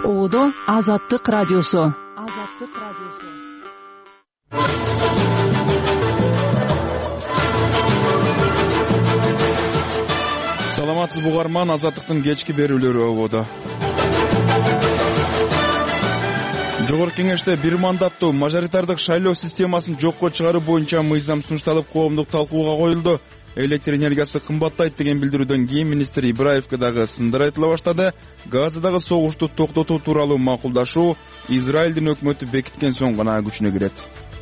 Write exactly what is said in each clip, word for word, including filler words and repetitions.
Оодо Азаттык радиосу. Азаттык радиосу. Саламатсыз угарман, Азаттыктын кечки берүүлөрү ободо. Жогорку кеңеште бир мандаттуу мажоритардык шайлоо системасын жокко чыгаруу боюнча мыйзам сунушталып, коомдук талкууга коюлду. Электр энергиясы кымбаттайт деген билдирүүдөн кийин министр Ибраевге дагы сындыр айтыла баштады. Газадагы согушту токтотуу тууралуу макулдашуу Израилдин өкмөтү бекиткен соң гана күчүнө кирет.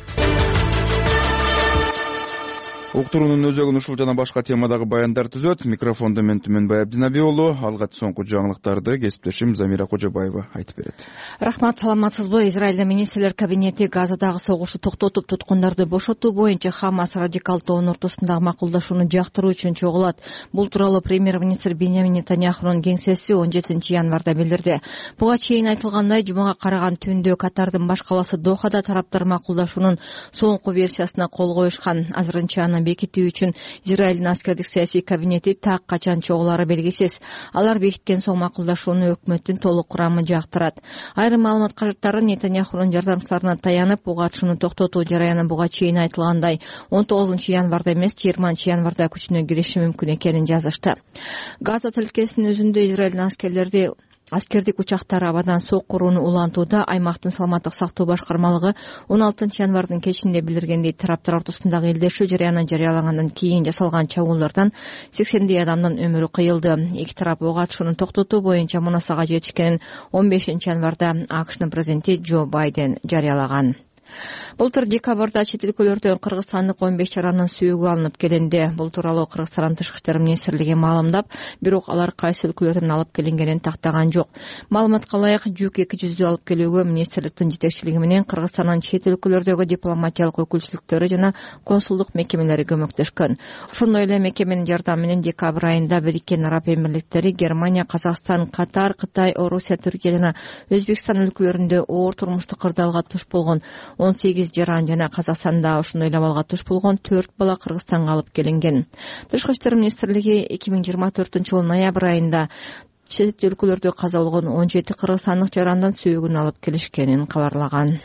Уктуруунун өзөгүн ушул жана башка темадагы баяндар түзөт. Микрофондо мен Түмөнбай Абдинаби уулу. Алга соңку жаңылыктарды кесиптешим Замира Кожобаева айтып берет. Рахмат, саламатсызбы? Израилдин министрлер кабинети Газадагы согушту токтотуп, туткундарды бошотуу боюнча Хамас радикал тобунун ортосундагы макулдашууну жактыруу үчүн чогулат. Бул тууралуу премьер-министр Беньямин Нетаньяхунун кеңсеси он жетинчи январда билдирди. Буга чейин айтылгандай, жумага караган түндө Катардын баш каласы Дохада тараптар макулдашуунун соңку версиясына кол коюшкан. Азырынча аны бекитүү үчүн Израилдин аскердик саясий кабинети так качан чогулары белгисиз. Алар бекиткен соң макулдашууну өкмөттүн толук курамы жактырат. Айрым маалымат кажыттары Нетаньяхунун жардамчыларына таянып, буга атышууну токтотуу жараяны буга чейин айтылгандай он тогузунчу январда эмес, жыйырманчы январда күчүнө кириши мүмкүн экенин жазышты. Газа тилкесинин өзүндө Израилдин аскерлери Аскердик учактары абадан соккурууну улантууда. Аймактын саламаттык сактоо башкармалыгы он алтынчы январдын кечинде билдиргендей, тараптар ортосундагы элдешүү жарыяны жарыялагандан кийин жасалган чабуулдардан сексендей адамдын өмүрү кыйылды. Эки тарап ок атышууну токтотуу боюнча мунасага жетишкенин он бешинчи январда АКШнын президенти Джо Байден жарыялаган. Былтыр декабрда чет өлкөлөрдөн кыргызстандык он беш жаранын сүйөгү алынып келинди. Бул тууралуу Кыргызстандын тышкы иштер министрлиги маалымдап, бирок алар кайсы өлкөлөрдөн алып келингенин тактаган жок. Маалыматка ылайык, жүк эки жүздү алып келүүгө министрликтин жетекчилиги менен Кыргызстандын чет өлкөлөрдөгү дипломатиялык өкүлчүлүктөрү жана консулдук мекемелери көмөктөшкөн. Ошондой эле мекеменин жардамы менен декабрь айында Бириккен Араб Эмирликтери, Германия, Казакстан, Катар, Кытай, Орусия, Түркия жана Өзбекстан өлкөлөрүндө оор турмуштук кырдаалга туш болгон он сегиз жаран жана Казакстанда ошондой эле абалга туш болгон төрт бала Кыргызстанга алып келинген. Тышкы иштер министрлиги эки миң жыйырма төртүнчү жылдын ноябрь айында чет өлкөлөрдө каза болгон он жети кыргызстандык жарандын сүйөгүн алып келишкенин кабарлаган.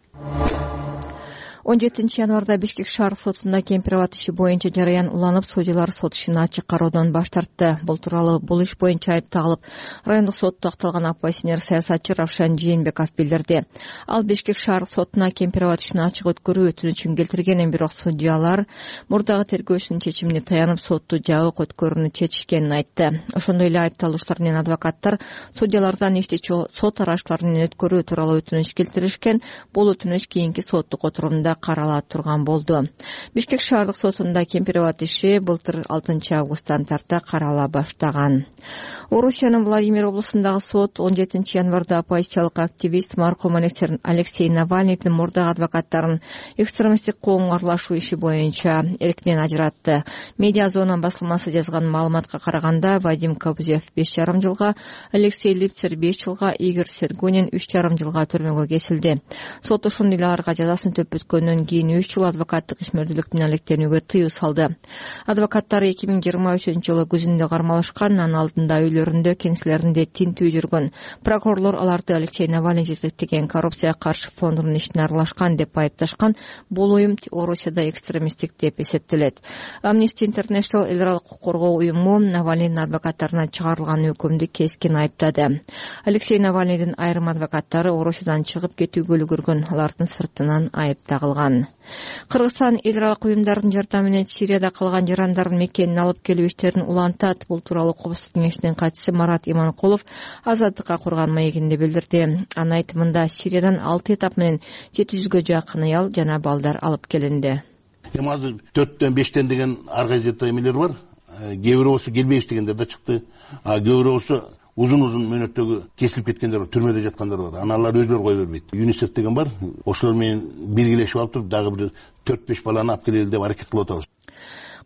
он жетинчи январда Бишкек шаар сотунда Кемпирабад иши боюнча жараян уланып, судьялар сот ишин ачык кароодон баш тартты. Бул тууралуу бул иш боюнча айып тагылып, райондук сотто акталган оппозиционер саясатчы Равшан Жээнбеков билдирди. Ал Бишкек шаар сотуна Кемпирабад ишин ачык өткөрүү өтүнүчүн келтирген, бирок судьялар мурдагы тергөөчүнүн чечимине таянып, сотту жабык өткөрүүнү чечишкенин айтты. Ошондой эле айыпталуучулар менен адвокаттар судьялардан ишти сот аралашуулары менен өткөрүү тууралуу өтүнүч келтиришкен. Бул өтүнүч кийинки соттук отурумда карала турган болду. Бишкек шаардык сотунда Кемпирабад иши былтыр алтынчы августтан тарта карала баштаган. Орусиянын Владимир облусундагы сот он жетинчи январда оппозициялык активист маркум Алексей Навальныйдын мурдагы адвокаттарын экстремисттик коомго аралашуу иши боюнча эркинен ажыратты. Медиа зона басылмасы жазган маалыматка караганда, Вадим Кобзев беш жарым жылга, Алексей Липцер беш жылга, Игорь Сергунин үч жарым жылга түрмөгө кесилди. Сот ошондой эле аларга жазасын төпөткөндөн кийин үч жыл адвокаттык ишмердүүлүк менен алектенүүгө тыюу салды. Адвокаттар эки миң жыйырма үчүнчү жылы күзүндө кармалышкан, анын алдында үйлөрүндө, кеңселеринде тинтүү жүргөн. Прокурорлор аларды Алексей Навальный жетектеген коррупцияга каршы фондунун ишине аралашкан деп айыпташкан. Бул уюм Орусияда экстремисттик деп эсептелет. Amnesty International эл аралык укук коргоо уюму Навальныйдын адвокаттарына чыгарылган өкүмдү кескин айыптады. Алексей Навальныйдын айрым адвокаттары Орусиядан чыгып кетүүгө үлгүргөн, алардын сыртынан айып тагылган. Кыргызстан эл аралык уюмдардын жардамы менен Сирияда калган жарандардын мекенин алып келүү иштерин улантат. Бул тууралуу Коопсуздук кеңешинин катчысы Марат Иманкулов Азаттыкка курган маегинде билдирди. Анын айтымында, Сириядан алты этап менен жети жүзгө жакын аял жана балдар алып келинди. Эми азыр төрттөн бештен деген ар кайсы эмелер бар. Кээ бирөөсү келбейбиз дегендер да чыкты. А кээ бирөөсү узун-узун мөөнөттөгү кесилип кеткендер бар, түрмөдө жаткандар бар. Аны алар өзүлөрү кое бербейт. ЮНИСЕФ деген бар. Ошолор менен биргелешип алып туруп, дагы бир төрт беш баланы алып келели деп аракет кылып атабыз.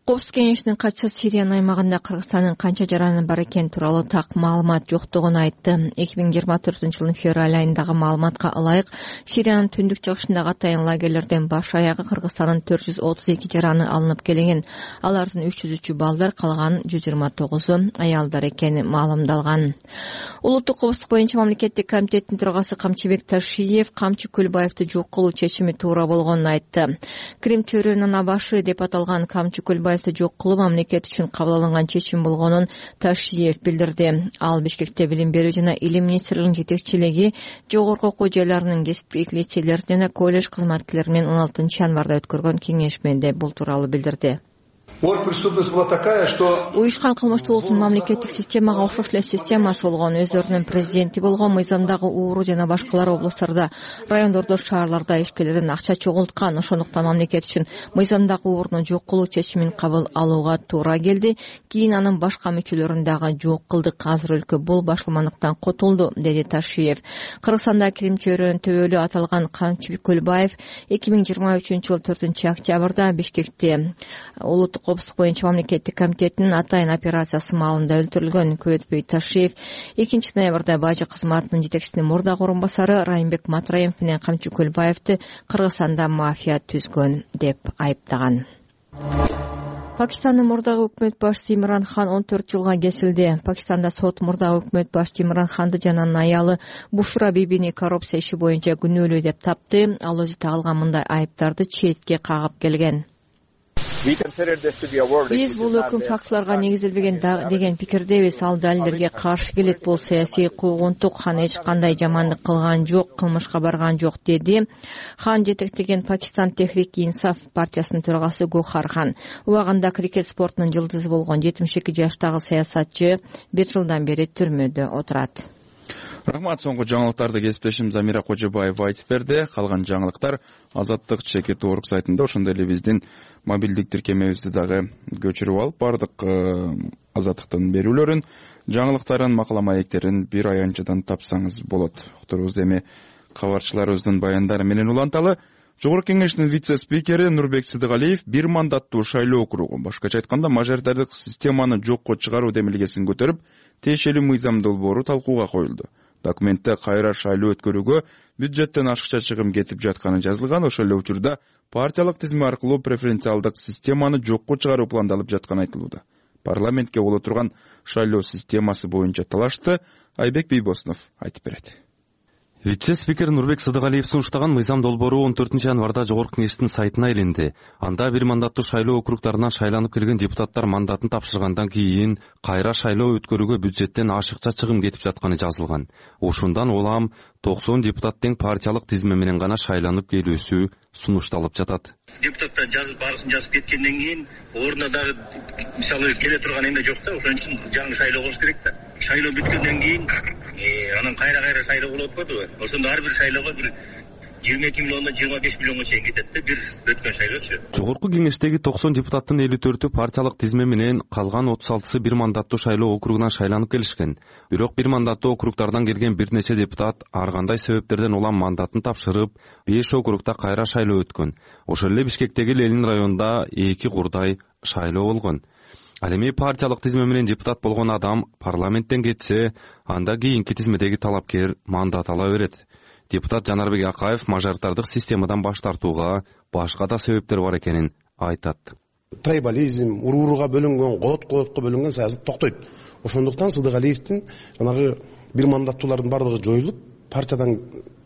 Коопсуздук кеңешинин катчысы Сириянын аймагында Кыргызстандын канча жараны бар экени тууралуу так маалымат жоктугун айтты. эки миң жыйырма төртүнчү жылдын февраль айындагы маалыматка ылайык, Сириянын түндүк чыгышындагы атайын лагерлерден баш аягы Кыргызстандын төрт жүз отуз эки жараны алынып келген. Алардын үч жүз үчү балдар, калган жүз жыйырма тогузу аялдар экени маалымдалган. Улуттук коопсуздук боюнча мамлекеттик комитеттин төрагасы Камчыбек Ташиев Камчы Көлбаевди жок кылуу чечими туура болгонун айтты. Крим чөйрөнүн ана башы деп аталган Камчы Көлбаев жок кылуу мамлекет үчүн кабыл алынган чечим болгонун Ташиев билдирди. Ал Бишкекте билим берүү жана илим министрлигинин жетекчилиги, жогорку окуу жайларынын кесиптик лицейлер жана колледж кызматкерлери менен он алтынчы январда өткөргөн кеңешмеде бул тууралуу билдирди. Преступность была такая, что уюшкан кылмыштуулуктун мамлекеттик системага окшош эле системасы болгон, өздөрүнүн президенти болгон, мыйзамдагы ууру жана башкалар облустарда, райондордо, шаарларда ишкерлерден акча чогулткан. Ошондуктан мамлекет үчүн мыйзамдагы ууруну жок кылуу чечимин кабыл алууга туура келди. Кийин анын башка мүчөлөрүн дагы жок кылдык. Азыр өлкө бул башкалмандыктан котулду, деди Ташиев. Кыргызстанда Крим чөйрөнүн төбөлү аталган Камчыбек Көлбаев эки миң жыйырма үчүнчү жыл төртүнчү октябрда Бишкекте улуттук коопсуздук боюнча мамлекеттик комитетинин атайын операциясы маалында өлтүрүлгөн. Көп өтпөй Ташиев экинчи ноябрда бажы кызматынын жетекчисинин мурдагы орун басары Райымбек Матраимов менен Камчы Көлбаевди Кыргызстанда мафия түзгөн деп айыптаган. Пакистандын мурдагы өкмөт башчысы Имран Хан он төрт жылга кесилди. Пакистанда сот мурдагы өкмөт башчы Имран Ханды жана анын аялы Бушра бибини коррупция иши боюнча күнөөлүү деп тапты. Ал өзү тагылган мындай айыптарды четке кагып келген. Биз бул өкүм фактыларга негизделбеген деген пикирдебиз. Ал далилдерге каршы келет. Бул саясий куугунтук. Хан эч кандай жамандык кылган жок, кылмышка барган жок, деди. Хан жетектеген Пакистан Техрик-и-Инсаф партиясынын төрагасы Гохар Хан. Убагында крикет спортунун жылдызы болгон жетимиш эки жаштагы саясатчы бир жылдан бери түрмөдө отурат. Рахмат. Соңку жаңылыктарды кесиптешим Замира Кожобаева айтып берди. Калган жаңылыктар Азаттык чекит орг сайтында, ошондой эле биздин мобилдик тиркемебизди дагы көчүрүп алып, бардык Азаттыктын берүүлөрүн, жаңылыктарын, макала маектерин бир аянтчадан тапсаңыз болот. Уктурубуз эми кабарчыларыбыздын баяндары менен уланталы. Жогорку кеңештин вице-спикери Нурбек Сыдыгалиев бир мандаттуу шайлоо округу, башкача айтканда мажоритардык системаны жокко чыгаруу демилгесин көтөрүп, тиешелүү мыйзам долбоору талкууга коюлду. Документте кайра шайлоо өткөрүүгө бюджеттен ашыкча чыгым кетип жатканы жазылган. Ошол эле учурда партиялык тизме аркылуу преференциалдык системаны жокко чыгаруу пландалып жатканы айтылууда. Парламентке боло турган шайлоо системасы боюнча талашты Айбек Бийбосунов айтып берет. Вице-спикер Нурбек Сыдыгалиев сунуштаган мыйзам долбоору он төртүнчү январда жогорку кеңештин сайтына илинди. Анда бир мандаттуу шайлоо округдарынан шайланып келген депутаттар мандатын тапшыргандан кийин кайра шайлоо өткөрүүгө бюджеттен ашыкча чыгым кетип жатканы жазылган. Ошондон улам токсон депутат тең партиялык тизме менен гана шайланып келүүсү сунушталып жатат. Депутаттар жазып барысын жазып кеткенден кийин ордуна дагы мисалы келе турган эмне жок да, ошон үчүн жаңы шайлоо болуш керек да. Шайлоо бүткөндөн кийин анан кайра-кайра шайлоо болуп атпадыбы? Ошондо ар бир шайлоого бир жыйырма эки миллиондон жыйырма беш миллионго чейин кетет да, бир өткөн шайлоочу. Жогорку кеңештеги токсон депутаттын элүү төртү партиялык тизме менен, калган отуз алтысы бир мандаттуу шайлоо округунан шайланып келишкен. Бирок бир мандаттуу округдардан келген бир нече депутат ар кандай себептерден улам мандатын тапшырып, беш округда кайра шайлоо өткөн. Ошол эле Бишкектеги Ленин районунда эки курдай шайлоо болгон. Ал эми партиялык тизме менен депутат болгон адам парламенттен кетсе, анда кийинки тизмедеги талапкер мандат ала берет. Депутат Жанарбек Акаев мажоритардык системадан баш тартууга башка да себептер бар экенин айтат. Трайбализм, уруруга бөлүнгөн, колот-колотко бөлүнгөн саясат токтойт. Ошондуктан Сыдыгалиевдин жанагы бир мандаттуулардын бардыгы жоюлуп, партиядан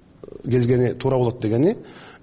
келгени туура болот дегени,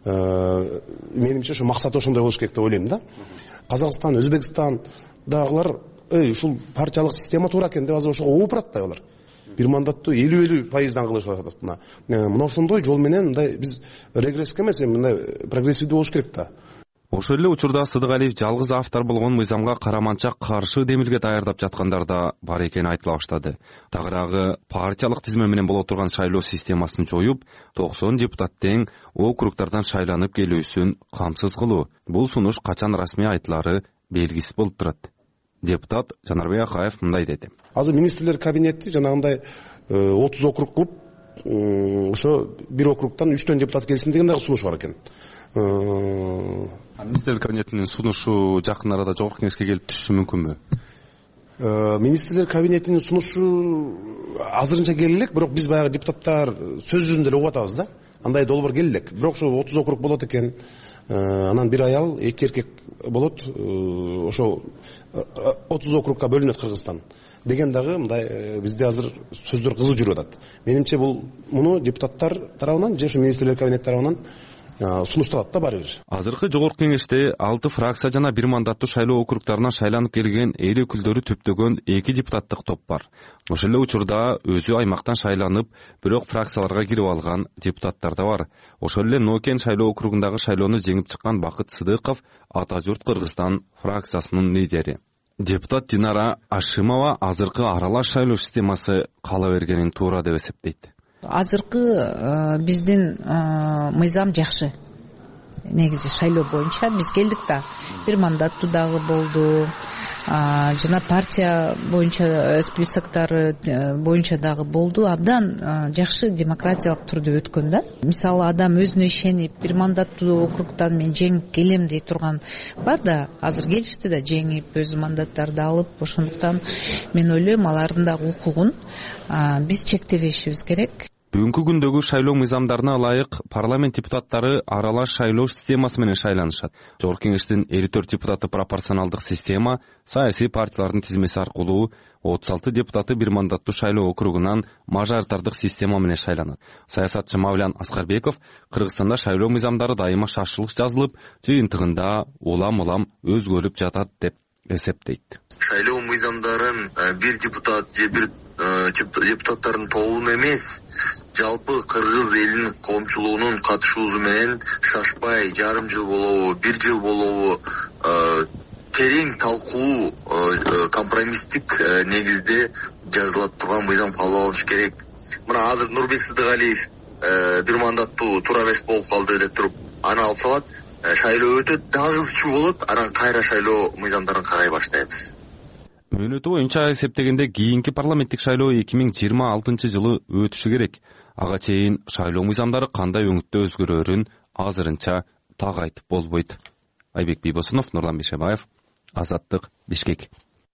менимче ошо максаты ошондой болуш керек деп ойлойм да. Казакстан, Өзбекстан дагылар эй ушул партиялык система туура экен деп азыр ошого ууп барат алар. Бир мандаттуу элүү элүү пайыздан кылышып атат мына. Мына ошондой жол менен мындай биз регресске эмес, мындай прогрессивдүү болуш керек да. Ошол эле учурда Сыдыгалиев жалгыз автор болгон мыйзамга караманча каршы демилге даярдап жаткандар да бар экени айтыла баштады. Тагыраагы партиялык тизме менен боло турган шайлоо системасын жоюп, токсон депутат тең округдардан шайланып келүүсүн камсыз кылуу. Бул сунуш качан расмий айтылары белгисиз болуп турат. Депутат Жанарбек Акаев мындай деди. Азыр министрлер кабинети жанагындай отуз округ кылып, ошо бир округдан үчтөн депутат келсин деген дагы сунуш бар экен. министрлер кабинетинин сунушу жакын арада жогорку кеңешке келип түшүшү мүмкүнбү? Министрлер кабинетинин сунушу азырынча келе элек, бирок биз баягы депутаттар сөз жүзүндө эле угуп атабыз да. Андай долбоор келе элек. Бирок ошо отуз округ болот экен. Анан бир аял, эки эркек болот. Ошо отуз округка бөлүнөт Кыргызстан деген дагы мындай бизде азыр сөздөр кызуу жүрүп атат. Менимче бул муну депутаттар тарабынан же ошо министрлер кабинет тарабынан сунушталат да баары бир. Азыркы жогорку кеңеште алты фракция жана бир мандаттуу шайлоо округдарынан шайланып келген эл өкүлдөрү төптөгөн эки депутаттык топ бар. Ошол эле учурда өзү аймактан шайланып, бирок фракцияларга кирип алган депутаттар да бар. Ошол эле Нокен шайлоо округундагы шайлоону жеңип чыккан Бакыт Сыдыков Ата журт Кыргызстан фракциясынын лидери. Депутат Динара Ашимова азыркы аралаш шайлоо системасы кала бергенин туура деп эсептейт. Азыркы биздин мыйзам жакшы. Негизи шайлоо боюнча биз келдик да, бир мандаттуу дагы болду. Жана партия боюнча списоктары боюнча дагы болду. Абдан жакшы демократиялык түрдө өткөн да. Мисалы адам өзүнө ишенип бир мандаттуу округтан мен жеңип келем дей турган бар да, азыр келишти да жеңип өз мандаттарды алып. Ошондуктан мен ойлойм алардын дагы укугун биз чектебешибиз керек. Бүгүнкү күндөгү шайлоо мыйзамдарына ылайык парламент депутаттары аралаш шайлоо системасы менен шайланышат. Жогорку кеңештин элүү төрт депутаты пропорционалдык система, саясий партиялардын тизмеси аркылуу, отуз алты депутаты бир мандаттуу шайлоо округунан мажоритардык система менен шайланат. Саясатчы Мавлян Аскарбеков Кыргызстанда шайлоо мыйзамдары дайыма шашылыш жазылып, жыйынтыгында улам-улам өзгөрүп жатат деп эсептейт. Шайлоо мыйзамдарын бир депутат же бир депутаттардын тобунун эмес, жалпы кыргыз элинин коомчулугунун катышуусу менен шашпай жарым жыл болобу, бир жыл болобу терең талкуу компромисстик негизде жазылат турган мыйзам кабыл алыш керек. Мына азыр Нурбек Сыдыгалиев бир мандаттуу туура эмес болуп калды деп туруп аны алып салат, шайлоо өтөт, дагы ызчуу болот, анан кайра шайлоо мыйзамдарын карай баштайбыз. Мөөнөтү боюнча эсептегенде кийинки парламенттик шайлоо эки миң жыйырма алтынчы жылы өтүшү керек. Ага чейин шайлоо мыйзамдары кандай өңүттө өзгөрөрүн азырынча так айтып болбойт. Айбек Бийбосунов, Нурлан Бишебаев, Азаттык, Бишкек.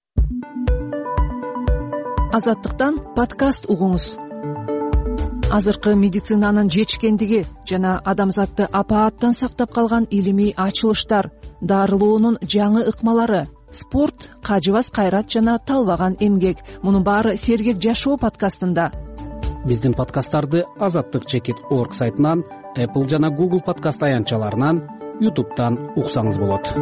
Азаттыктан подкаст угуңуз. Азыркы медицинанын жетишкендиги жана адамзатты апааттан сактап калган илимий ачылыштар, дарылоонун жаңы ыкмалары, спорт, кажыбас кайрат жана талбаган эмгек. Мунун баары Сергек жашоо подкастында. Биздин подкасттарды Азаттык чекит точка орг сайтынан, Apple жана Google подкаст аянтчаларынан, YouTube'дан уксаңыз болот.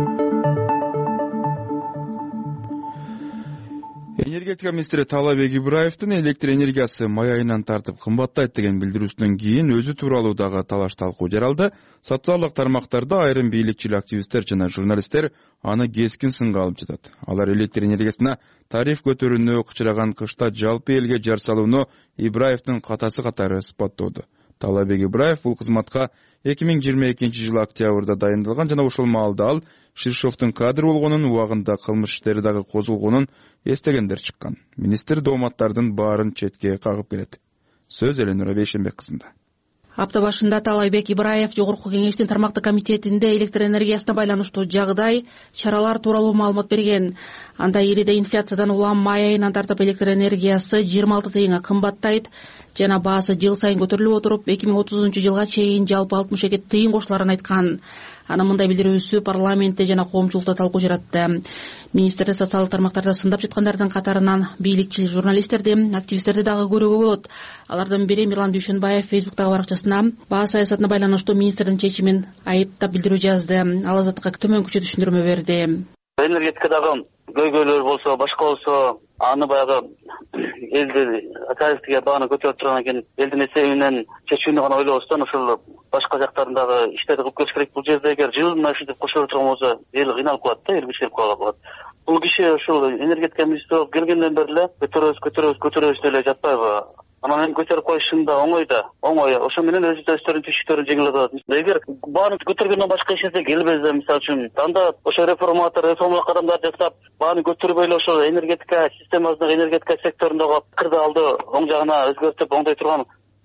Энергетика министри Таалайбек Ибраевдин электр энергиясы май айынан тартып кымбаттайт деген билдирүүсүнөн кийин өзү тууралуу дагы талаш талкуу жаралды. Социалдык тармактарда айрым бийликчил активисттер жана журналисттер аны кескин сынга алып жатат. Алар электр энергиясына тариф көтөрүүнү кычыраган кышта жалпы элге жар салууну Ибраевдин катасы катары ысбаттоодо. Таалайбек Ибраев бул кызматка эки миң жыйырма экинчи жылы октябрда дайындалган жана ошол маалда ал Ширшовдун кадр болгонун, убагында кылмыш иштери дагы козголгонун эстегендер чыккан. Министр дооматтардын баарын четке кагып келет. Сөз Эленура Бейшенбек кызында. Апта башында Таалайбек Ибраев жогорку кеңештин тармактык комитетинде электр энергиясына байланыштуу жагдай, чаралар тууралуу маалымат берген. Анда элиде инфляциядан улам май айынан тартып электр энергиясы жыйырма алты тыйынга кымбаттайт жана баасы жыл сайын көтөрүлүп отуруп, эки миң отузунчу жылга чейин жалпы алтымыш эки тыйын кошуларын айткан. Анын мындай билдирүүсү парламентте жана коомчулукта талкуу жаратты. Министр социалдык тармактарда сындап жаткандардын катарынан бийликчил журналисттерди, активисттерди дагы көрүүгө болот. Алардын бири Мирлан Дүйшөнбаев Фейсбуктагы баракчасына баа саясатына байланыштуу министрдин чечимин айыптап билдирүү жазды. Ал Азаттыкка төмөнкүчө түшүндүрмө берди. Энергетикадагы көйгөйлөр болсо, башка болсо, аны баягы элди тарифтиге бааны көтөрүп турган экен. Элдин эсебинен чечүүнү гана ойлобостон ошол башка жактарындагы иштерди кылып келиш керек. Бул жерде эгер жылына ушинтип кошо турган болсо, эл кыйналып калат да, эл биширип калат. Бул киши ушул энергетика министри болуп келгенден бери эле көтөрөбүз, көтөрөбүз, көтөрөбүз деле жатпайбы? Анан эми көтөрүп коюшун да оңой да, оңой. Ошо менен өз өздөрүнүн түшүктөрүн жеңилдеп атат. Эгер бааны көтөргөндөн башка эч нерсе келбесе, мисалы үчүн, анда ошо реформатор, реформалык кадамдар жасап, бааны көтөрбөй эле ошо энергетика системасындагы энергетика секторундагы пикирди алды оң жагына өзгөртүп, оңдой турган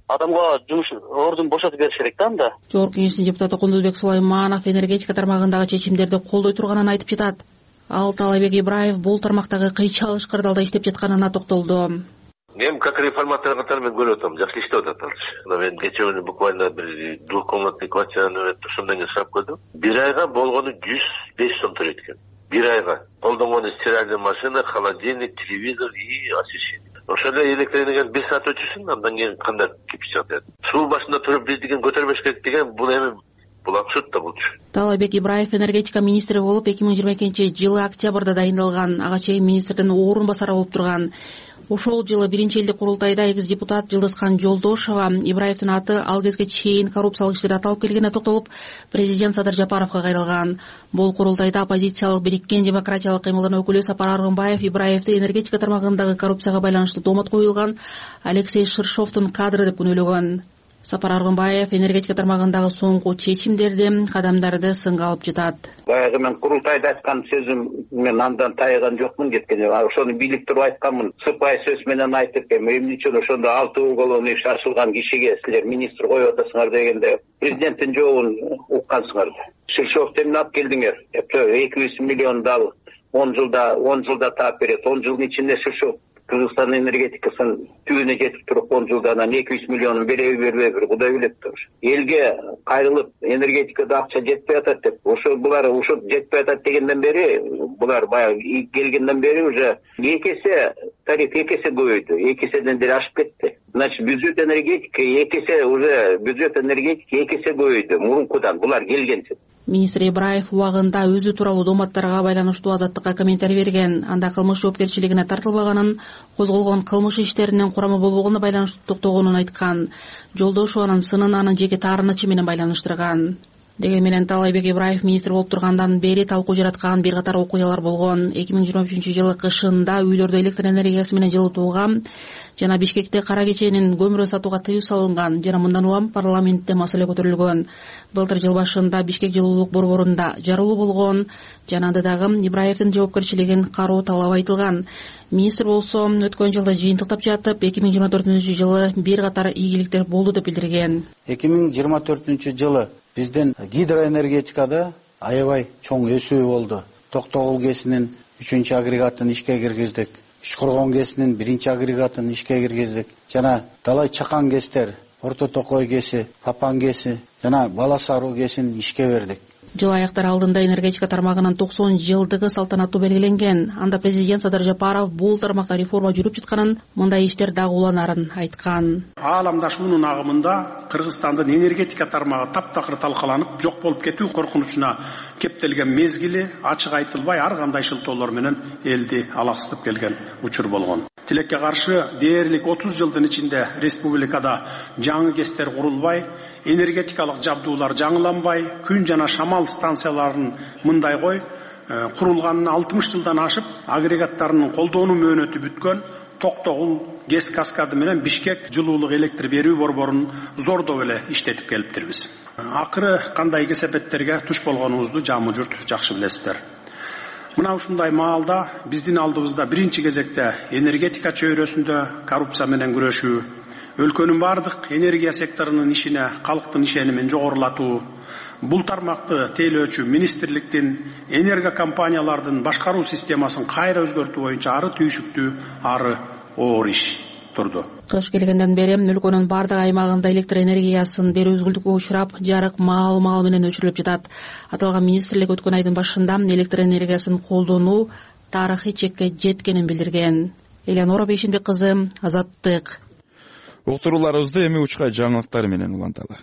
адамга жумуш ордун бошотуп бериш керек да анда. Жогорку Кеңештин депутаты Кундузбек Сулайманов энергетика тармагындагы чечимдерди колдой турганын айтып жатат. Ал Таалайбек Ибраев бул тармактагы кыйчалыш кырдаалда иштеп жатканына токтолду. Эми как реформатор катары мен көрүп атам, жакшы иштеп атат. Мен кечээ күнү буквально бир двухкомнатный квартираны ошондон кийин сурап көрдүм. Бир айга болгону жүз беш сом төлөйт экен. Бир айга колдонгону стиральный машина, холодильник, телевизор и освещение. Ошол эле электроэнергияны бир саат өчүрсүн, андан кийин кандай кипиш жатат. Суу башында туруп биз деген көтөрбөш керек деген бул эми бул абсурд да болчу. Таалайбек Ибраев энергетика министри болуп эки миң жыйырма экинчи жылы октябрда дайындалган. Ага чейин министрдин орун басары болуп турган. Ошол жылы биринчи элдик курултайда экс депутат Жылдызкан Жолдошова Ибраевдин аты ал кезге чейин коррупциялык иштерде аталып келгенине токтолуп, президент Садыр Жапаровго кайрылган. Бул курултайда оппозициялык Бириккен демократиялык кыймылдын өкүлү Сапар Аргынбаев Ибраевди энергетика тармагындагы коррупцияга байланыштуу домот коюлган Алексей Ширшовдун кадры деп күнөөлөгөн. Сапар Аргынбаев энергетика тармагындагы соңку чечимдерди, кадамдарды сынга алып жатат. Баягы мен курултайда айткан сөзүм мен андан тайган жокмун кеткенде, ошону билип туруп айтканмын. Сыпай сөз менен айтып, эмне үчүн ошондо алты уголовный иш ачылган кишиге силер министр коюп атасыңар дегенде президенттин жообун уккансыңар. Ширшовду эмне алып келдиңер? эки жүз миллионду ал он жылда он жылда таап берет. он жылдын ичинде Ширшов Кыргызстан энергетикасын түбүнө жетип туруп он жылда анан эки жүз миллионун береби бербейби, Кудай билет тур. Элге кайрылып энергетикада акча жетпей атат деп, ошо булар ушул жетпей атат дегенден бери, булар баягы келгенден бери уже эки эсе тариф эки эсе көбөйдү, эки эседен бери ашып кетти. Значит, бюджет энергетика эки эсе уже бюджет энергетика эки эсе көбөйдү мурункудан булар келгенче. Министр Ибраев убагында өзү тууралуу доматтарга байланыштуу Азаттыкка комментарий берген. Анда кылмыш жоопкерчилигине тартылбаганын, козголгон кылмыш иштеринин курамы болбогонуна байланыштуу токтогонун айткан. Жолдошованын сынын анын жеке таарынычы менен байланыштырган. Деген менен Таалайбек Ибраев министр болуп тургандан бери талкуу жараткан бир катар окуялар болгон. эки миң жыйырма үчүнчү жылы кышында үйлөрдө электр энергиясы менен жылытууга жана Бишкекте кара кеченин көмүрө сатууга тыюу салынган жана мындан улам парламентте маселе көтөрүлгөн. Былтыр жыл башында Бишкек жылуулук борборунда жарылуу болгон жана анда дагы Ибраевдин жоопкерчилигин кароо талабы айтылган. Министр болсо өткөн жылда жыйынтыктап жатып, эки миң жыйырма төртүнчү жылы бир катар ийгиликтер болду деп билдирген. эки миң жыйырма төртүнчү жылы биздин гидроэнергетикада аябай чоң өсүү болду. Токтогул ГЭСинин үчүнчү агрегатын ишке киргиздик. Үчкоргон ГЭСинин биринчи агрегатын ишке киргиздик. Жана Далай Чакан ГЭСтер, Орто Токой ГЭСи, Папан ГЭСи жана Бала Саруу ГЭСин ишке бердик. Жыл аяктар алдында энергетика тармагынын токсон жылдыгы салтанаттуу белгиленген. Анда президент Садыр Жапаров бул тармакта реформа жүрүп жатканын, мындай иштер дагы уланарын айткан. Ааламдашуунун агымында Кыргызстандын энергетика тармагы таптакыр талкаланып, жок болуп кетүү коркунучуна кептелген мезгили ачык айтылбай ар кандай шылтоолор менен элди алаксытып келген учур болгон. Тилекке каршы дээрлик отуз жылдын ичинде республикада жаңы ГЭСтер курулбай, энергетикалык жабдуулар жаңыланбай, күн жана шамал станцияларын мындай кой курулганына алтымыш жылдан ашып, агрегаттарынын колдонуу мөөнөтү бүткөн Токтогул ГЭС каскады менен Бишкек жылуулук электр берүү борборун зордоп эле иштетип келиптирбиз. Акыры кандай кесепеттерге туш болгонубузду жамы журт жакшы билесиздер. Мына ушундай маалда биздин алдыбызда биринчи кезекте энергетика чөйрөсүндө коррупция менен күрөшүү, өлкөнүн бардык энергия секторунун ишине калктын ишенимин жогорулатуу, бул тармакты тейлөөчү министрликтин энерго компаниялардын башкаруу системасын кайра өзгөртүү боюнча ары түйшүктүү, ары оор иш турду. Кыш келгенден бери өлкөнүн бардык аймагында электр энергиясын берүү үзгүлтүккө учурап, жарык маал-маал менен өчүрүлүп жатат. Аталган министрлик өткөн айдын башында электр энергиясын колдонуу тарыхый чекке жеткенин билдирген. Элеонора Бейшенбек кызы, Азаттык. Уктурууларыбызды эми учкай жаңылыктар менен уланталы.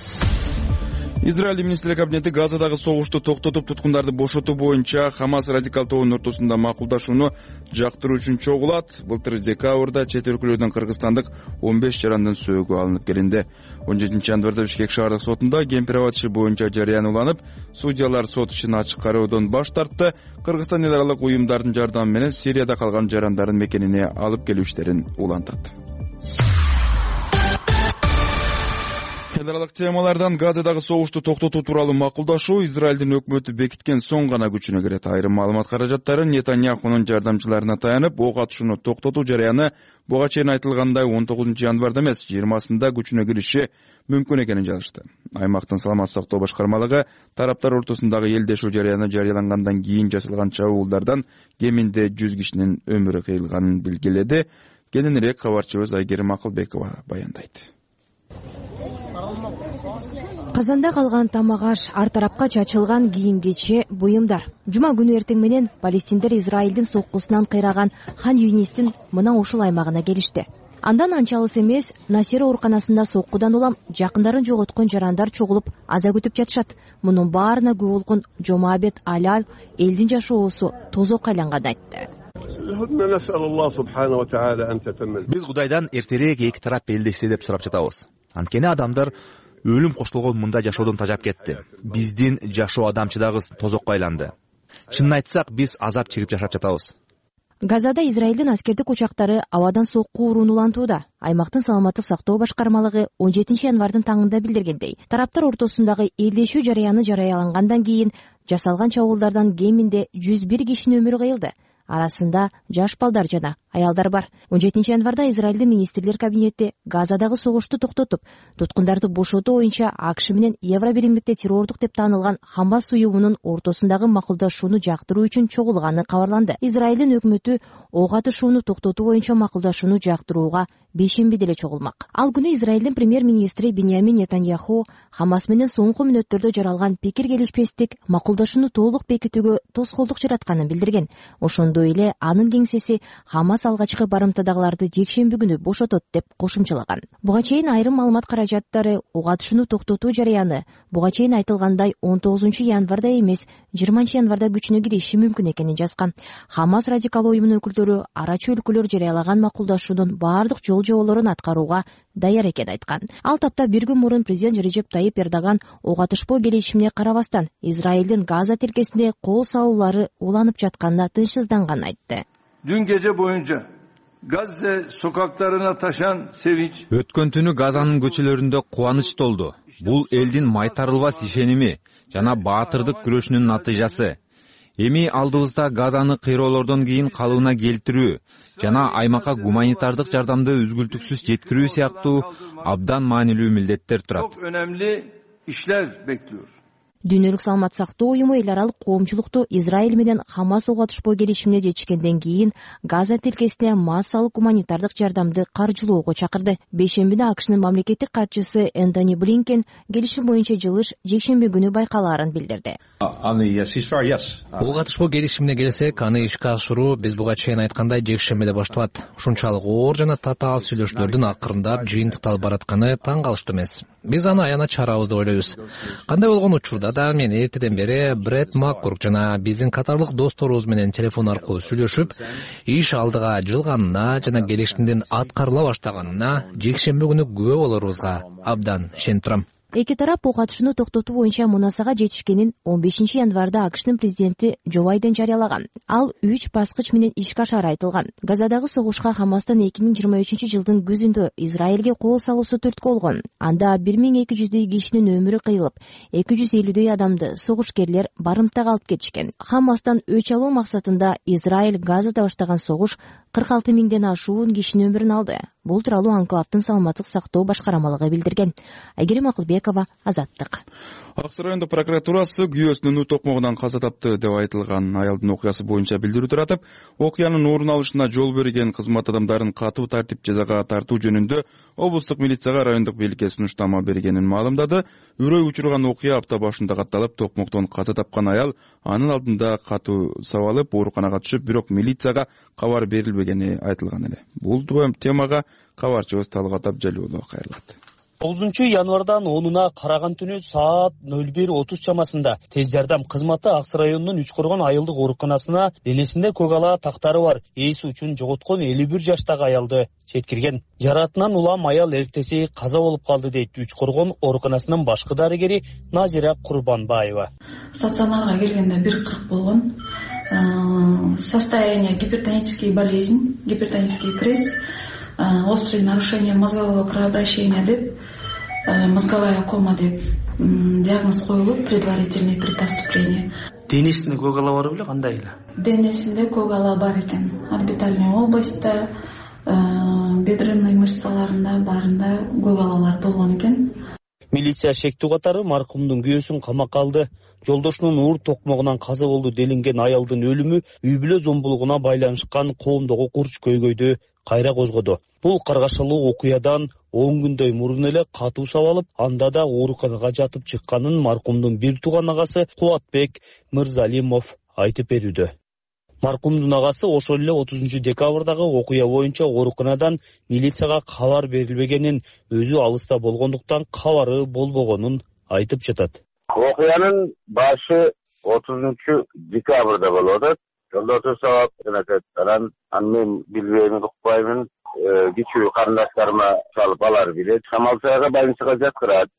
Израиль министрлер кабинети Газадагы согушту токтотуп туткундарды бошотуу боюнча Хамас радикал тобунун ортосунда макулдашууну жактыруу үчүн чогулат. Былтыр декабрда чет өлкөлөрдөн кыргызстандык он беш жарандын сөөгү алынып келинди. он жетинчи январда Бишкек шаардык сотунда кемпирабад иши боюнча жарыянууланып, судьялар сот ишин ачык кароодон баш тартты. Кыргызстан эл аралык уюмдардын жардамы менен Сирияда калган жарандардын мекенине алып келүү иштерин улантат. эл аралык темалардан Газадагы согушту токтотуу тууралуу макулдашуу Израилдин өкмөтү бекиткен соң гана күчүнө кирет. Айрым маалымат каражаттары Нетаньяхунун жардамчыларына таянып, ок атышууну токтотуу жарыяны буга чейин айтылгандай он тогузунчу январда эмес, жыйырмасында күчүнө кириши мүмкүн экенин жазышты. Аймактын саламаттык сактоо башкармалыгы тараптар ортосундагы элдешүү жарыяны жарыялангандан кийин жасалган чабуулдардан кеминде жүз кишинин өмүрү кыйылганын белгиледи. Кененирээк кабарчыбыз Айгерим Акылбекова баяндайт. Казанда калган тамак аш, ар тарапка чачылган кийим-кече, буюмдар. Жума күнү эртең менен палестиндер Израилдин соккусунан кыйраган Хан Юнистин мына ушул аймагына келишти. Андан анча алыс эмес Насир ооруканасында соккудан улам жакындарын жоготкон жарандар чогулуп аза күтүп жатышат. Мунун баарына күбө болгон Жомабет Алал элдин жашоосу тозокко айланган айтты. Биз Кудайдан эртерээк эки тарап белдешсе деп сурап жатабыз. Анткени адамдар өлүм коштолгон мында жашоодон тажап кетти. Биздин жашоо адамчыдагы тозокко айланды. Чынын айтсак, биз азап чегип жашап жатабыз. Газада Израилдин аскердик учактары абадан сокку урууну улантууда. Аймактын саламаттык сактоо башкармалыгы он жетинчи январдын таңында билдиргендей, тараптар ортосундагы элдешүү жарыяны жарыялангандан кийин жасалган чабуулдардан кеминде жүз бир кишинин өмүрү кыйылды. Арасында жаш балдар жана аялдар бар. он жетинчи январда Израилдин министрлер кабинети Газадагы согушту токтотуп, туткундарды бошотуу боюнча АКШ менен Евробиримдикте террордук деп таанылган Хамас уюмунун ортосундагы макулдашууну жактыруу үчүн чогулганы кабарланды. Израилдин өкмөтү ок атышууну токтотуу боюнча макулдашууну жактырууга бейшембиде эле чогулмак. Ал күнү Израилдин премьер-министри Биньямин Нетаньяху Хамас менен соңку мүнөттөрдө жаралган пикир келишпестик макулдашууну толук бекитүүгө тоскоолдук жаратканын билдирген. Ошондой эле анын кеңсеси Хамас алгачкы барымтадагыларды жекшемби күнү бошотот деп кошумчалаган. Буга чейин айрым маалымат каражаттары ок атышууну токтотуу жарыяны буга чейин айтылгандай он тогузунчу январда эмес, жыйырманчы январда күчүнө кириши мүмкүн экенин жазган. Хамас радикал уюмунун өкүлдөрү арачы өлкөлөр жарыялаган макулдашуунун баардык жол жоболорун аткарууга даяр экенин айткан. Ал тапта бир күн мурун президент Режеп Тайип Эрдоган ок атышпоо келишимине карабастан Израилдин Газа тилкесинде кол салуулары уланып жатканына тынчсызданганын айтты. Dün gece boyunca Gazze sokaklarına taşan sevinç. Өткөн түнү Газанын көчөлөрүндө кубаныч толду. Бул элдин майтарылбас ишеними жана баатырдык күрөшүнүн натыйжасы. Эми алдыбызда Газаны кыйроолордон кийин калыбына келтирүү жана аймакка гуманитардык жардамды үзгүлтүксүз жеткирүү сыяктуу абдан маанилүү милдеттер турат. Çok önemli işler bekliyor. Дүйнөлүк саламат сактоо уюму эл аралык коомчулукту Израиль менен Хамас ок атышпоо келишимине жетишкенден кийин Газа тилкесине массалык гуманитардык жардамды каржылоого чакырды. Бейшембиде АКШнын мамлекеттик катчысы Энтони Блинкен келишим боюнча жылыш жекшемби күнү байкалаарын билдирди. Ок атышпоо келишимине келсек, аны ишке ашыруу биз буга чейин айткандай жекшембиде башталат. Ушунчалык оор жана татаал сүйлөшүүлөрдүн акырындап жыйынтыкталып баратканы таң калыштуу эмес. Биз аны аяна чыгарабыз деп ойлойбуз. Кандай болгон учурда да мен эртеден бери Бред Маккурк жана биздин катарлык досторубуз менен телефон аркылуу сүйлөшүп, иш алдыга жылганына жана келишимдин аткарыла баштаганына жекшемби күнү күбө болорубузга абдан ишенип турам. Эки тарап ок атышууну токтотуу боюнча мунасага жетишкенин он бешинчи январда АКШнын президенти Джо Байден жарыялаган. Ал үч баскыч менен ишке ашары айтылган. Газадагы согушка Хамастан эки миң жыйырма үчүнчү жылдын күзүндө Израилге кол салуусу түрткү болгон. Анда бир миң эки жүздөй кишинин өмүрү кыйылып, эки жүз элүүдөй адамды согушкерлер барымтага алып кетишкен. Хамастан өч алуу максатында Израиль Газада баштаган согуш кырк алты миңден ашуун кишинин өмүрүн алды. Бул тууралуу анклавдын саламаттык сактоо башкармалыгы билдирген. Айгерим Акылбекова, Азаттык. Аксы райондук прокуратурасы күйөөсүнүн токмогунан каза тапты деп айтылган аялдын окуясы боюнча билдирүү таратып, окуянын орун алышына жол берген кызмат адамдарын катуу тартип жазага тартуу жөнүндө облустук милицияга райондук бийликке сунуштама бергенин маалымдады. Үрөй учурган окуя апта башында катталып, токмоктон каза тапкан аял анын алдында катуу сабалып ооруканага түшүп, бирок милицияга кабар берилбегени айтылган эле. Бул темага кабарчыбыз Талгат Абжалиулов кайрылат. тогузунчу январдан онуна караган түнү саат нөл бир отуз чамасында тез жардам кызматы Аксы районунун Үч Коргон айылдык ооруканасына денесинде көк ала тактары бар ээси үчүн жоготкон элүү бир жаштагы аялды четкирген. Жаратынан улам аял эртеси каза болуп калды дейт Үч Коргон ооруканасынын башкы дарыгери Назира Курбанбаева. Стационарга келгенде бир кырк болгон. Состояние гипертонический болезнь, гипертонический крест, острые нарушения мозгового кровообращения деп мозговая кома деп диагноз коюлуп, предварительный при поступлении. Денесинде көк ала бар беле, кандай эле? Денесинде көк ала бар экен. Орбитальный областьта, бедренный мышцаларында баарында көк алалар болгон экен. Милиция шектүү катары маркумдун күйөөсүн камакка алды. Жолдошунун уур токмогунан каза болду делинген аялдын өлүмү үй бүлө зомбулугуна байланышкан коомдогу курч көйгөйдү кайра козгоду. Бул каргашалуу окуядан он күндөй мурун эле катуу сабалып, анда да ооруканага жатып чыкканын маркумдун бир тууган агасы Кубатбек Мырзалимов айтып берүүдө. Маркумдун агасы ошол эле отузунчу декабрдагы окуя боюнча ооруканадан милицияга кабар берилбегенин, өзү алыста болгондуктан кабары болбогонун айтып жатат. Окуянын башы отузунчу декабрда болуп атат. Жолдошу сабап анан мен билбеймин, укпаймын, кичүү карындаштарыма салып алар билет. Шамалсайга больницага жаткырат.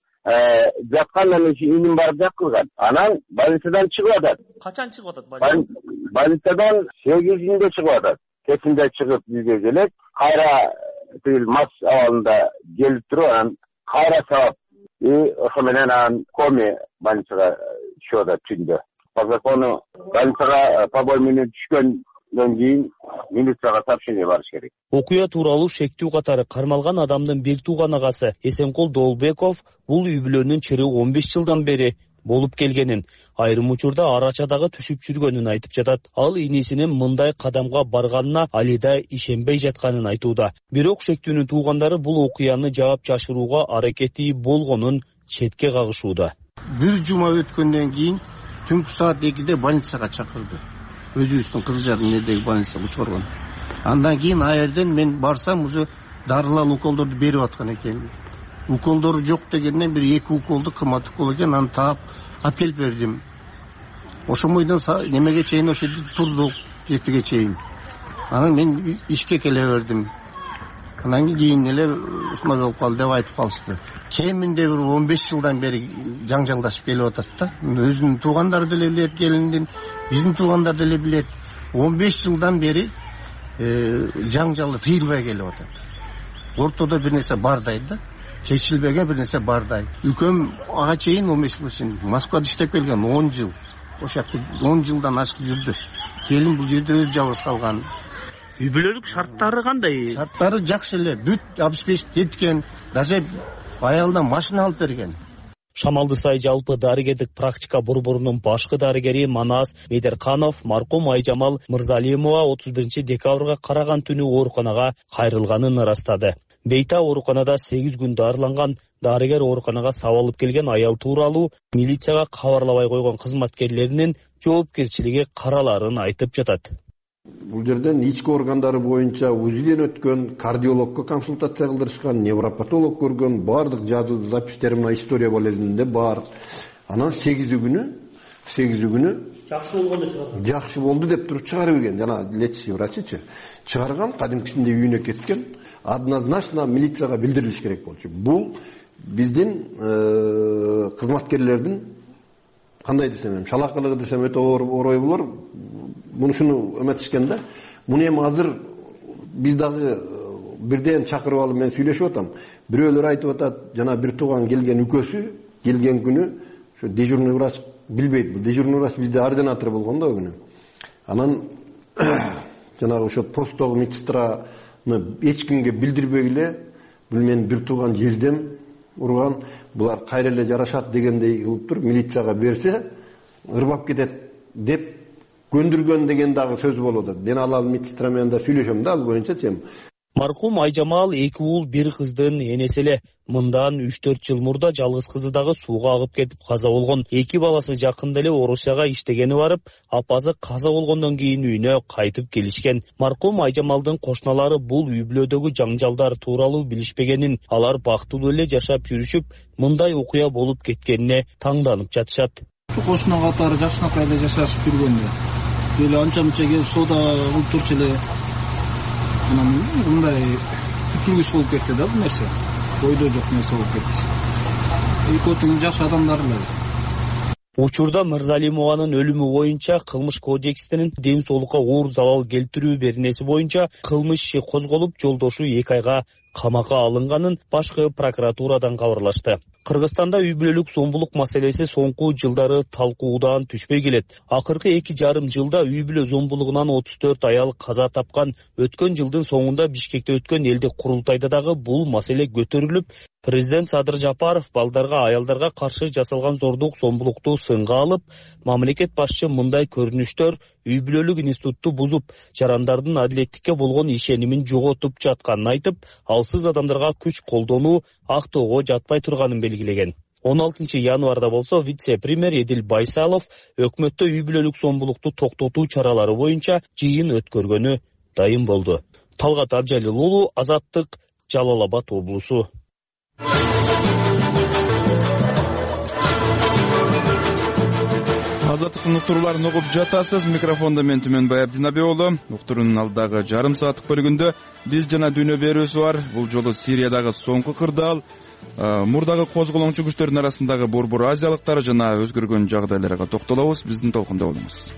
Жаткан анан иним барып жаткырган. Анан больницадан чыгып атат. Качан чыгып атат больницадан? Больницадан сегизинде чыгып атат. Кечинде чыгып үйгө келет. Кайра тил мас абалында келип туруп, анан кайра сабап, ошо менен анан коме больницага түшүп атат түндө. По закону больницага побой менен түшкөндөн кийин милицияга сообщение барыш керек. Окуя тууралуу шектүү катары кармалган адамдын бир тууган агасы Эсенкул Доолбеков бул үй бүлөнүн чыры он беш жылдан бери болуп келгенин, айрым учурда арачадагы түшүп жүргөнүн айтып жатат. Ал инисинин мындай кадамга барганына али да ишенбей жатканын айтууда. Бирок шектүүнүн туугандары бул окуяны жаап жашырууга аракети болгонун четке кагышууда. Бир жума өткөндөн кийин түнкү саат экиде больницага чакырды. Өзүбүздүн Кызылжардын больницага учурган. Андан кийин а жерден мен барсам, уже дарылар, уколдорду берип аткан экен. Уколдору жок дегенден бир эки уколду, кымбат укол экен, аны таап алып келип бердим. Ошомойдон немеге чейин ошо турдук, жетиге чейин. Анан мен ишке келе бердим. Анан кийин эле ушундай болуп калды деп айтып калышты. Кеминде бир он беш жылдан бери жаңжалдашып келип атат да. Өзүнүн туугандары деле билет, келиндин, биздин туугандар деле билет. он беш жылдан бери жаңжалы тыйылбай келип атат. Ортодо бир нерсе бардай да. Чечилбеген бир нерсе бардай. Үкөм ага чейин он беш жыл чейин Москвада иштеп келген, он жыл. Ошо он жылдан ашык жүрдү. Келин бул жерде өз жалгыз калган. Үй бүлөлүк шарттары кандай? Шарттары жакшы эле. Бүт алпыс беш жеткен, даже аялдан машина алып берген. Шамалды сай жалпы дарыгердик практика борборунун башкы дарыгери Манас Медерканов маркум Айжамал Мырзалимова отуз биринчи декабрга караган түнү ооруканага кайрылганын ырастады. Бейта ооруканада сегиз күн дарыланган. Дарыгер ооруканага сабалып келген аял тууралуу милицияга кабарлабай койгон кызматкерлеринин жоопкерчилиги караларын айтып жатат. Бул жерден ички органдары боюнча УЗИден өткөн, кардиологко консультация кылдырышкан, невропатолог көргөн, бардык жазуу запистер мына история болезинде бар. Анан сегизи күнү, сегизи күнү жакшы болгондо чыгарган. Жакшы болду деп туруп чыгарып келген. Жана лечащий врачычы чыгарган, кадимкисинде үйүнө кеткен. Однозначно милицияга билдирилиш керек болчу. Бул биздин кызматкерлердин кандай десем, шалакылыгы десем өтө орой болор. Мунушуну эметишкен да. Муну эми азыр биз дагы бирден чакырып алып мен сүйлөшүп атам. Бирөөлөр айтып атат, жана бир тууган келген үкөсү келген күнү ошо дежурный врач билбейт. Бул дежурный врач бизде ординатор болгон да о күнү. Анан жанагы ошо посттогу медсестраны эч кимге билдирбей эле бул менин бир тууган жездем урган, булар кайра эле жарашат дегендей кылып туруп милицияга берсе ырбап кетет деп көндүргөн деген дагы сөз болуп атат. Мен ал медсестра менен да сүйлөшөм да ал боюнча чем. Маркум Айжамал эки уул бир кыздын энеси эле. Мындан үч төрт жыл мурда жалгыз кызы дагы сууга агып кетип каза болгон. Эки баласы жакында эле Орусияга иштегени барып, апасы каза болгондон кийин үйүнө кайтып келишкен. Маркум Айжамалдын кошуналары бул үй бүлөдөгү жаңжалдар тууралуу билишпегенин, алар бактылуу эле жашап жүрүшүп, мындай окуя болуп кеткенине таңданып жатышат. Кошуна катары жакшынакай эле жашашып жүргөндө эле анча-мынча келип соода кылып турчу эле. Анан мындай күтүлгүч болуп кетти да бул нерсе. Ойдо жок нерсе болуп кетти. Экөөтүң жакшы адамдар эле. Учурда Мырзалимованын өлүмү боюнча кылмыш кодексинин ден соолукка оор залал келтирүү беренеси боюнча кылмыш иши козголуп, жолдошу эки айга камакка алынганын башкы прокуратурадан кабарлашты. Кыргызстанда үй бүлөлүк зомбулук маселеси соңку жылдары талкуудан түшпөй келет. Акыркы эки жарым жылда үй бүлө зомбулугунан отуз төрт аял каза тапкан. Өткөн жылдын соңунда Бишкекте өткөн элдик курултайда дагы бул маселе көтөрүлүп, президент Садыр Жапаров балдарга, аялдарга каршы жасалган зордук, зомбулукту сынга алып, мамлекет башчы мындай көрүнүштөр үй бүлөлүк институтту бузуп, жарандардын адилеттикке болгон ишенимин жоготуп жатканын айтып, алсыз адамдарга күч колдонуу актоого жатпай турганын белгилеген. он алтынчы январда болсо вице-премьер Эдил Байсалов өкмөттө үй бүлөлүк зомбулукту токтотуу чаралары боюнча жыйын өткөргөнү дайым болду. Талгат Абжалил уулу, Азаттык, Жалал Абад облусу. Азаттыктын уктурууларын угуп жатасыз. Микрофондо мен Түмөнбай Абдинабек уулу. Уктуруунун алдагы жарым сааттык бөлүгүндө биз жана дүйнө берүүсү бар. Бул жолу Сириядагы соңку кырдаал, мурдагы козголоңчу күчтөрдүн арасындагы борбор азиялыктар жана өзгөргөн жагдайларга токтолобуз. Биздин толкунда болуңуз.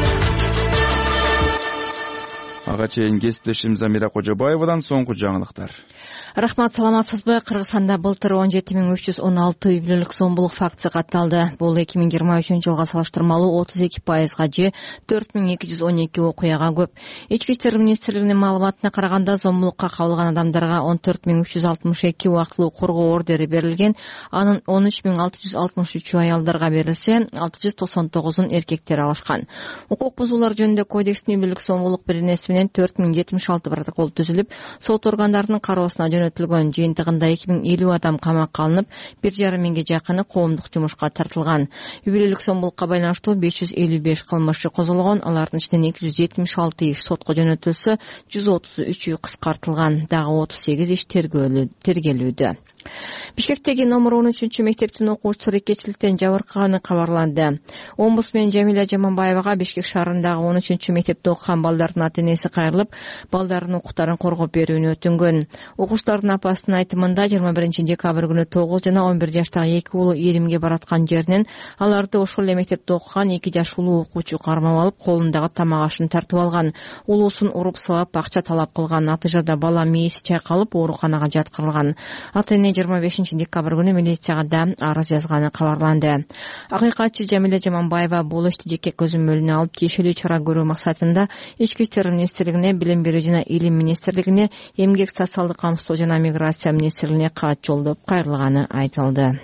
Ага чейин кесиптешим Замира Кожобаевадан соңку жаңылыктар. Рахмат, саламатсызбы? Кыргызстанда былтыр он жети миң үч жүз он алты үй бүлөлүк зомбулук фактысы катталды. Бул эки миң жыйырма үчүнчү жылга салыштырмалуу отуз эки пайызга же төрт миң эки жүз он эки окуяга көп. Ички иштер министрлигинин маалыматына караганда, зомбулукка кабылган адамдарга он төрт миң үч жүз алтымыш эки убактылуу коргоо ордери берилген. Анын он үч миң алты жүз алтымыш үчү аялдарга берилсе, алты жүз токсон тогузун эркектер алышкан. Укук бузуулар жөнүндө кодекстин үй бүлөлүк зомбулук беренеси менен төрт миң жетимиш алты протокол түзүлүп, сот органдарынын кароосуна өтүлгөн. Жыйынтыгында эки миң элүү адам камакка алынып, бир жарым миңге жакыны коомдук жумушка тартылган. Үй бүлөлүк зомбулукка байланыштуу беш жүз элүү беш кылмыш козголгон. Алардын ичинен эки жүз жетимиш алты иш сотко жөнөтүлсө, жүз отуз үчү кыскартылган. Дагы отуз сегиз иш тергелүүдө. Бишкектеги номер он үчүнчү мектептин окуучусу рекечиликтен жабыркаганы кабарланды. Омбудсмен Жамиля Жаманбаевага Бишкек шаарындагы он үчүнчү мектепте окуган балдардын ата-энеси кайрылып, балдарынын укуктарын коргоп берүүнү өтүнгөн. Окуучулардын апасынын айтымында жыйырма биринчи декабрь күнү тогуз жана он бир жаштагы эки уулу Иримге бараткан жеринен аларды ошол эле мектепте окуган эки жаш улуу окуучу кармап алып, колундагы тамак ашын тартып алган. Улуусун уруп сабап акча талап кылган. Натыйжада бала мээси чайкалып, ооруканага жаткырылган. Ата-эне жыйырма бешинчи декабрь күнү милицияга да арыз жазганы кабарланды. Акыйкатчы Жамиля Жаманбаева бул ишти жеке көзөмөлүнө алып, тиешелүү чара көрүү максатында Ички иштер министрлигине, Билим берүү жана Илим министрлигине, Эмгек социалдык камсыздоо жана миграция министрлигине кат жолдоп кайрылганы айтылды.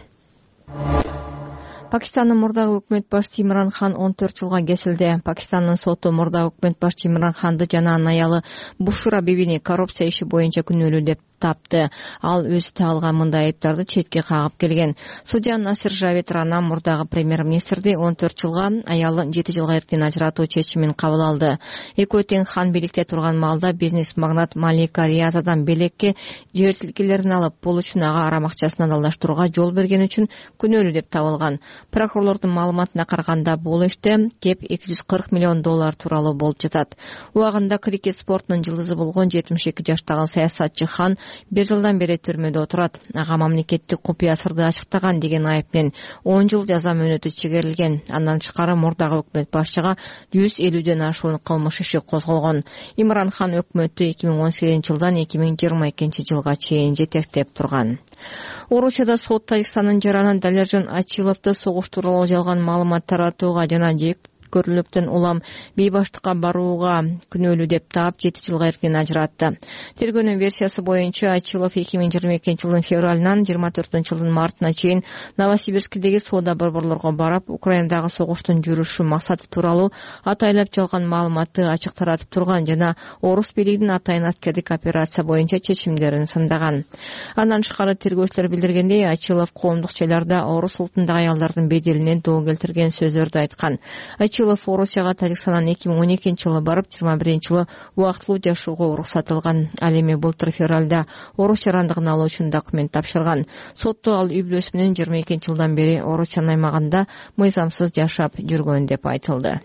Пакистандын мурдагы өкмөт башчысы Имран Хан он төрт жылга кесилди. Пакистандын соту мурдагы өкмөт башчысы Имран Ханды жана анын аялы Бушра бибини коррупция иши боюнча күнөөлүү деп тапты. Ал өзү тагылган мындай айыптарды четке кагып келген. Судья Насир Жавед Рана мурдагы премьер-министрди он төрт жылга, аялы жети жылга эртен ажыратуу чечимин кабыл алды. Экөө тең Хан бийликте турган маалда бизнес-магнат Малика Риязадан белекке жер тилкелерин алып, бул үчүн ага арам акчасын адалдаштырууга жол берген үчүн күнөөлүү деп табылган. Прокурорлордун маалыматына караганда, бул иште кеп эки жүз кырк миллион доллар тууралуу болуп жатат. Убагында крикет спортунун жылдызы болгон жетимиш эки жаштагы саясатчы Хан бир жылдан бери түрмөдө отурат. Ага мамлекеттик купуя сырды ачыктаган деген айып менен он жыл жаза мөөнөтү чегерилген. Андан тышкары мурдагы өкмөт башчыга жүз элүүдөн ашуун кылмыш иши козголгон. Имран Хан өкмөттү эки миң он сегизинчи жылдан эки миң жыйырма экинчи жылга чейин жетектеп турган. Орусияда сот Тажикстандын жараны Далержан Ачиловду согуш тууралуу жалган маалымат таратууга жана көрүлүктөн улам бейбаштыкка барууга күнөөлүү деп таап жети жылга эркин ажыратты. Тергөөнүн версиясы боюнча Ачилов эки миң жыйырма экинчи жылдын февралынан жыйырма төртүнчү жылдын мартына чейин Новосибирскидеги соода борборлорго барып, Украинадагы согуштун жүрүшү максаты тууралуу атайлап жалган маалыматты ачык таратып турган жана орус бийлигинин атайын аскердик операция боюнча чечимдерин сындаган. Андан тышкары тергөөчүлөр билдиргендей, Ачилов коомдук жайларда орус улутундагы аялдардын беделине доо келтирген сөздөрдү айткан. Ачилов Орусияга Тажикстандан эки миң он экинчи жылы барып, жыйырма биринчи жылы убактылуу жашоого уруксат алган. Ал эми былтыр февралда орус жарандыгын алуу үчүн документ тапшырган. Сотто ал үй бүлөсү менен жыйырма экинчи жылдан бери Орусиянын аймагында мыйзамсыз жашап жүргөн деп айтылды.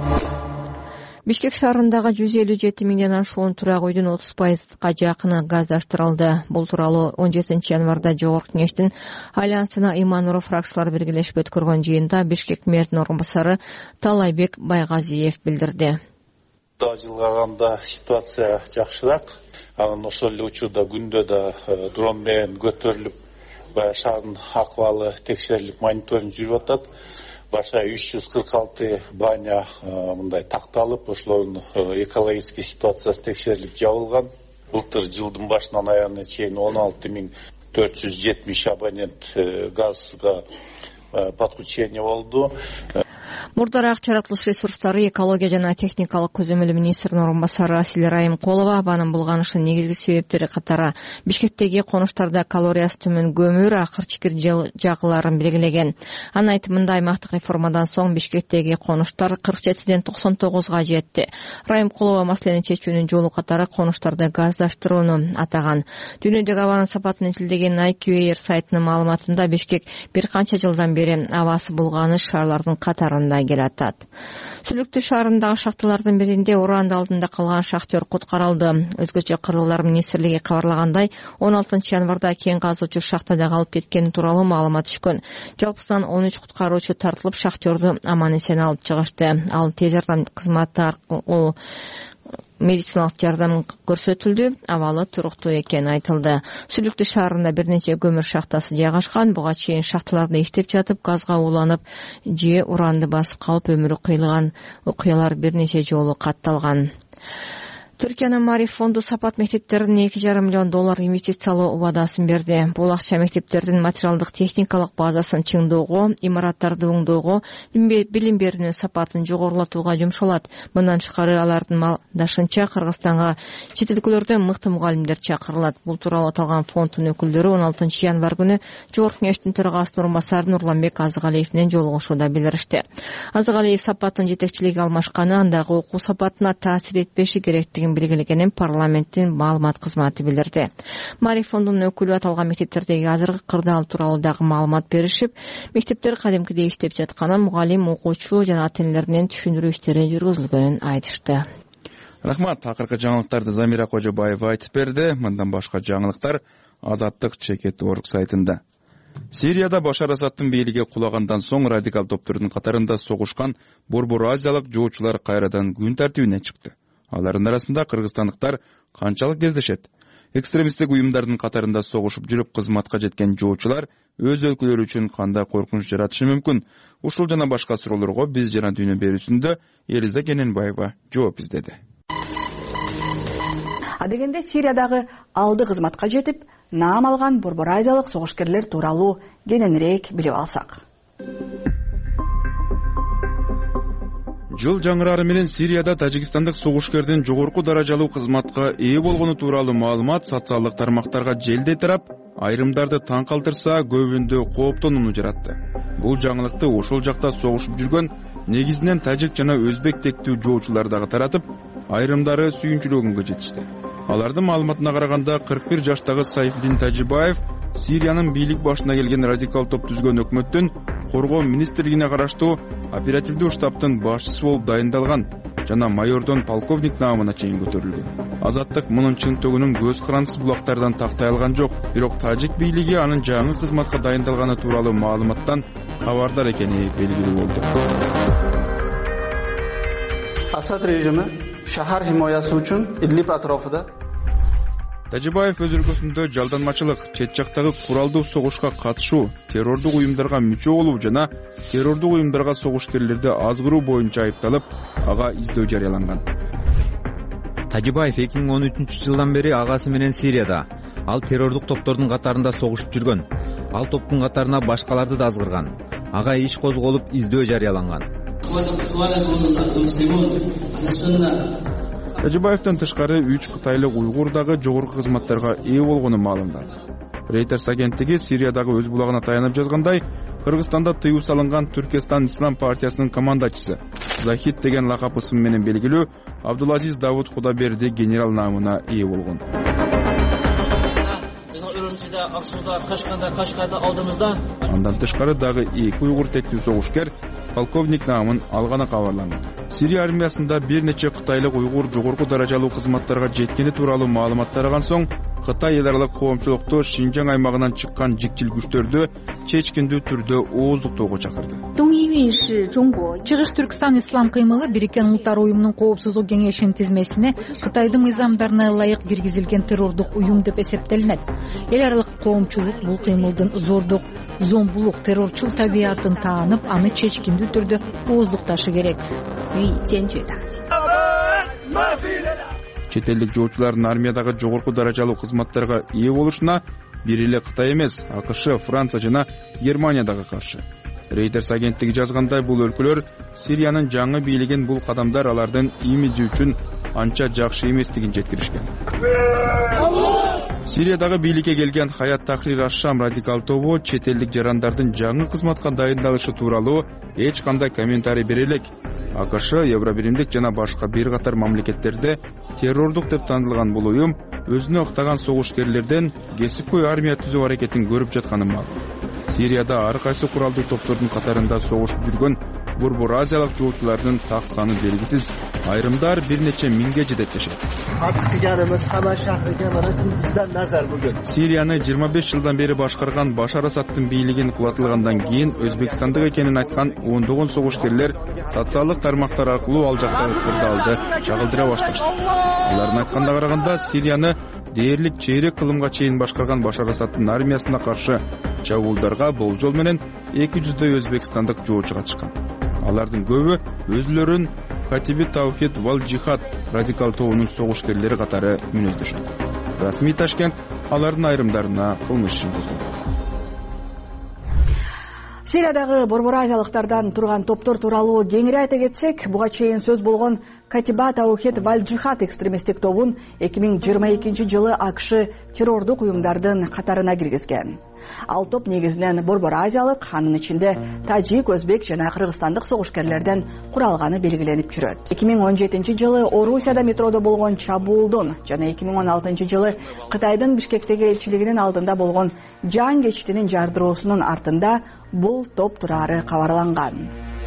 Бишкек шаарындагы жүз элүү жети миңден ашуун турак үйдүн отуз пайызга жакыны газдаштырылды. Бул тууралуу он жетинчи январда Жогорку кеңештин Альянс жана Имануров фракциялары биргелешип өткөргөн жыйында Бишкек мэринин орун басары Талайбек Байгазиев билдирди. мурдагы жылга караганда ситуация жакшыраак. Анан ошол эле учурда күндө да дрон менен көтөрүлүп баягы шаардын акыбалы текшерилип мониторинг жүрүп атат. Башка үч жүз кырк алты баня мындай такталып, ошолордун экологический ситуациясы текшерилип жабылган. Былтыр жылдын башынан аягына чейин он алты миң төрт жүз жетимиш абонент газга подключение болду. Мурдараак жаратылыш ресурстары, экология жана техникалык көзөмөлү министринин орун басары Асель Райымкулова абанын булганышынын негизги себептери катары Бишкектеги конуштарда калориясы төмөн көмүр, акыр чикир жагыларын белгилеген. Анын айтымында аймактык реформадан соң Бишкектеги конуштар кырк жетиден токсон тогузга жетти. Райымкулова маселени чечүүнүн жолу катары конуштарды газдаштырууну атаган. Дүйнөдөгү абанын сапатын изилдеген Айкюэйр сайтынын маалыматында Бишкек бир канча жылдан бери абасы булганыш шаарлардын катарында келатат. Сүлүктүү шаарындагы шахталардын биринде уранды алдында калган шахтер куткарылды. Өзгөчө Кыргыздар министрлиги кабарлагандай, он алтынчы январда кен казуучу шахтада калып кеткени тууралуу маалымат түшкөн. Жалпысынан он үч куткаруучу тартылып, шахтерду аман эсен алып чыгышты. Ал тез жардам кызматы аркылуу медициналык жардам көрсөтүлдү. Абалы туруктуу экени айтылды. Сүлүктүү шаарында бир нече көмүр шахтасы жайгашкан. Буга чейин шахталарда иштеп жатып, газга уланып же уранды басып калып өмүрү кыйылган окуялар бир нече жолу катталган. Түркиянын Мариф фонду сапат мектептерине эки жарым миллион доллар инвестициялоо убадасын берди. Бул акча мектептердин материалдык техникалык базасын чыңдоого, имараттарды оңдоого, билим берүүнүн сапатын жогорулатууга жумшалат. Мындан тышкары алардын малдашынча Кыргызстанга чет өлкөлөрдөн мыкты мугалимдер чакырылат. Бул тууралуу аталган фонддун өкүлдөрү он алтынчы январ күнү Жогорку Кеңештин төрагасынын орун басары Нурланбек Азыгалиев менен жолугушууда билдиришти. Азыгалиев сапаттын жетекчилиги алмашканы, андагы окуу сапатына таасир этпеши керектигин белгилегенин парламенттин маалымат кызматы билдирди. Мариф фондунун өкүлү аталган мектептердеги азыркы кырдаал тууралуу дагы маалымат беришип, мектептер кадимкидей иштеп жатканын, мугалим, окуучу жана ата-энелеринен түшүндүрүү иштери жүргүзүлгөнүн айтышты. Рахмат. Акыркы жаңылыктарды Замира Кожобаева айтып берди. Мындан башка жаңылыктар Азаттык чекит точка орг сайтында. Сирияда Башар Асадтын бийлиги кулагандан соң радикал топтордун катарында согушкан борбор азиялык жоочулар кайрадан күн тартибине чыкты. Алардын арасында кыргызстандыктар канчалык кездешет? Экстремисттик уюмдардын катарында согушуп жүрүп кызматка жеткен жоочулар өз өлкөлөрү үчүн кандай коркунуч жаратышы мүмкүн? Ушул жана башка суроолорго биз жана дүйнө берүүсүндө Элиза Кененбаева жооп издеди. Адегенде Сириядагы алды кызматка жетип, наам алган борбор азиялык согушкерлер тууралуу кененирээк билип алсак. Жыл жаңырары менен Сирияда тажикстандык согушкердин жогорку даражалуу кызматка ээ болгону тууралуу маалымат социалдык тармактарга желдей тарап, айрымдарды таң калтырса, көбүндө кооптонууну жаратты. Бул жаңылыкты ошол жакта согушуп жүргөн негизинен тажик жана өзбек тектүү жоочулар дагы таратып, айрымдары сүйүнчүлөгөнгө жетишти. Алардын маалыматына караганда кырк бир жаштагы Сайфиддин Тажибаев Сириянын бийлик башына келген радикал топ түзгөн өкмөттүн коргоо министрлигине караштуу оперативдүү штабтын башчысы болуп дайындалган жана майордон полковник наамына чейин көтөрүлгөн. Азаттык мунун чынтөгүнүн көз карандысыз булактардан тактай алган жок, бирок тажик бийлиги анын жаңы кызматка дайындалганы тууралуу маалыматтан кабардар экени белгилүү болду. Асад режими шаар химоясы үчүн Идлиб атрофунда Тажибаев өз өлкөсүндө жалданмачылык, чет жактагы куралдуу согушка катышуу, террордук уюмдарга мүчө болуу жана террордук уюмдарга согушкерлерди азгыруу боюнча айыпталып, ага издөө жарыяланган. Тажибаев эки миң он үчүнчү жылдан бери агасы менен Сирияда. Ал террордук топтордун катарында согушуп жүргөн. Ал топтун катарына башкаларды да азгырган. Ага иш козголуп, издөө жарыяланган. Тажибаевден тышкары үч кытайлык уйгур дагы жогорку кызматтарга ээ болгону маалымдалды. Reuters агенттиги Сириядагы өз булагына таянып жазгандай, Кыргызстанда тыюу салынган Түркистан Ислам партиясынын командачысы Захид деген лакап ысым менен белгилүү Абдулазиз Давуд Кудаберди генерал наамына ээ болгон. Андан тышкары дагы эки уйгур тектүү согушкер полковник наамын алганы кабарланды. Сирия армиясында бир нече кытайлык уйгур жогорку даражалуу кызматтарга жеткени тууралуу маалымат тараган соң, Кытай эл аралык коомчулукту Шинжаң аймагынан чыккан жикчил күчтөрдү чечкиндүү түрдө ооздуктоого чакырды. Чыгыш Түркстан ислам кыймылы Бириккен Улуттар уюмунун коопсуздук кеңешинин тизмесине Кытайдын мыйзамдарына ылайык киргизилген террордук уюм деп эсептелинет. Эл аралык коомчулук бул кыймылдын зордук, зомбулук, террорчул табиятын таанып, аны чечкиндүү түрдө ооздукташы керек. Чет элдик жоочулардын армиядагы жогорку даражалуу кызматтарга ээ болушуна бир эле Кытай эмес, АКШ, Франция жана Германия дагы каршы. Reuters агенттиги жазгандай, бул өлкөлөр Сириянын жаңы бийлеген бул кадамдар алардын имиджи үчүн анча жакшы эместигин жеткиришкен. Сириядагы бийликке келген Хаят Тахрир аш-Шам радикал тобу чет элдик жарандардын жаңы кызматка дайындалышы тууралуу эч кандай комментарий бере элек. АКШ, Евробиримдик жана башка бир катар мамлекеттерде террордук деп танылган бул уюм өзүнө ыктаган согушкерлерден кесипкөй армия түзүү аракетин көрүп жатканы маалым. Сирияда ар кайсы куралдуу топтордун катарында согушуп жүргөн борбор азиялык жоочулардын так саны белгисиз. Айрымдар бир нече миңге жетет дешет. Сирияны жыйырма беш жылдан бери башкарган Башар Асадтын бийлигин кулатылгандан кийин Өзбекстандык экенин айткан ондогон согушкерлер социалдык тармактар аркылуу ал жактагы кырдаалды чагылдыра башташты. Алардын айтканына караганда, Сирияны дээрлик чейрек кылымга чейин башкарган Башар Асадтын армиясына каршы чабуулдарга болжол менен эки жүздөй өзбекстандык жоочу катышкан. Алардын көбү өзүлөрүн Катиби Таухид вал Джихад радикал тобунун согушкерлери катары мүнөздөшөт. Расмий Ташкент алардын айрымдарына кылмыш ишин козгоду. Сириядагы борбор азиялыктардан турган топтор тууралуу кеңири айта кетсек, буга чейин сөз болгон Катиба Таухид вал Джихад экстремисттик тобун эки миң жыйырма экинчи жылы АКШ террордук уюмдардын катарына киргизген. Ал топ негизинен борбор азиялык, анын ичинде тажик, өзбек жана кыргызстандык согушкерлерден куралганы белгиленип жүрөт. эки миң он жетинчи жылы Орусияда метродо болгон чабуулдун жана эки миң он алтынчы жылы Кытайдын Бишкектеги элчилигинин алдында болгон жан кечтинин жардыроосунун артында бул топ турары кабарланган.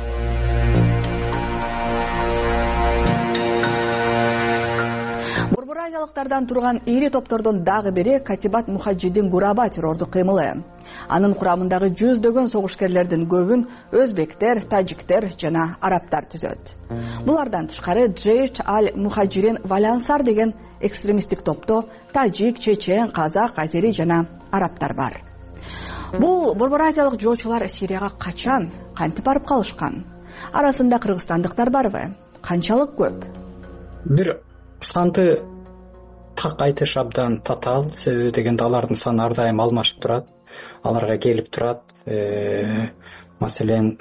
Борбор азиялыктардан турган ири топтордон дагы бири Катибат Мухаджидин Гураба террордук кыймылы. Анын курамындагы жүздөгөн согушкерлердин көбүн өзбектер, тажиктер жана арабтар түзөт. Булардан тышкары Джейш аль-Мухаджирин Валянсар деген экстремисттик топто тажик, чечен, казак, азери жана арабтар бар. Бул борбор азиялык жоочулар Сирияга качан, кантип барып калышкан? Арасында кыргызстандыктар барбы? Канчалык көп? Бир санды так айтыш абдан татаал, себеби дегенде алардын саны ар дайым алмашып турат, аларга келип турат. Маселен,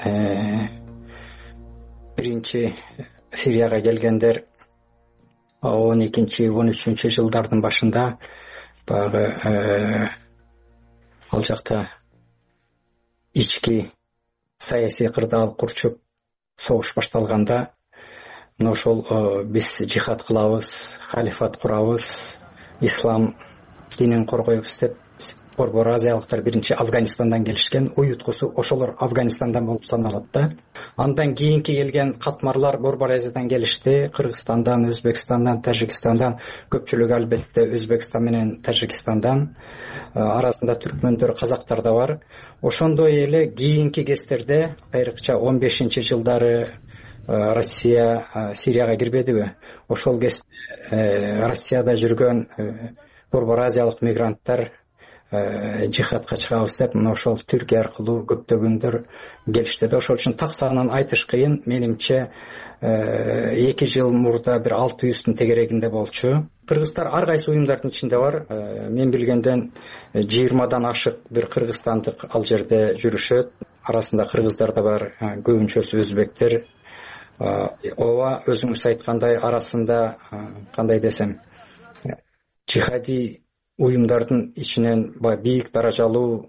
биринчи Сирияга келгендер он экинчи он үчүнчү жылдардын башында баягы ал жакта ички саясий кырдаал курчуп согуш башталганда, мына ошол биз жихад кылабыз, халифат курабыз, ислам динин коргойбуз деп борбор азиялыктар биринчи Афганистандан келишкен. Уюткусу ошолор Афганистандан болуп саналат да. Андан кийинки келген катмарлар борбор азиядан келишти. Кыргызстандан, Өзбекстандан, Тажикстандан, көпчүлүгү албетте Өзбекстан менен Тажикстандан, арасында түркмөндөр, казактар да бар. Ошондой эле кийинки кездерде, айрыкча он бешинчи жылдары Россия Сирияга кирбедиби? Ошол кезде Россияда жүргөн борбор азиялык мигранттар жихадка чыгабыз деп, мына ошол Түркия аркылуу көптөгөндөр келишти да. Ошол үчүн так санын айтыш кыйын. Менимче эки жыл мурда бир алты жүздүн тегерегинде болчу. Кыргыздар ар кайсы уюмдардын ичинде бар. Мен билгенден жыйырмадан ашык бир кыргызстандык ал жерде жүрүшөт. Арасында кыргыздар да бар, көбүнчөсү өзбектер. Ооба, өзүңүз айткандай, арасында кандай десем, жихади уюмдардын ичинен бийик даражалуу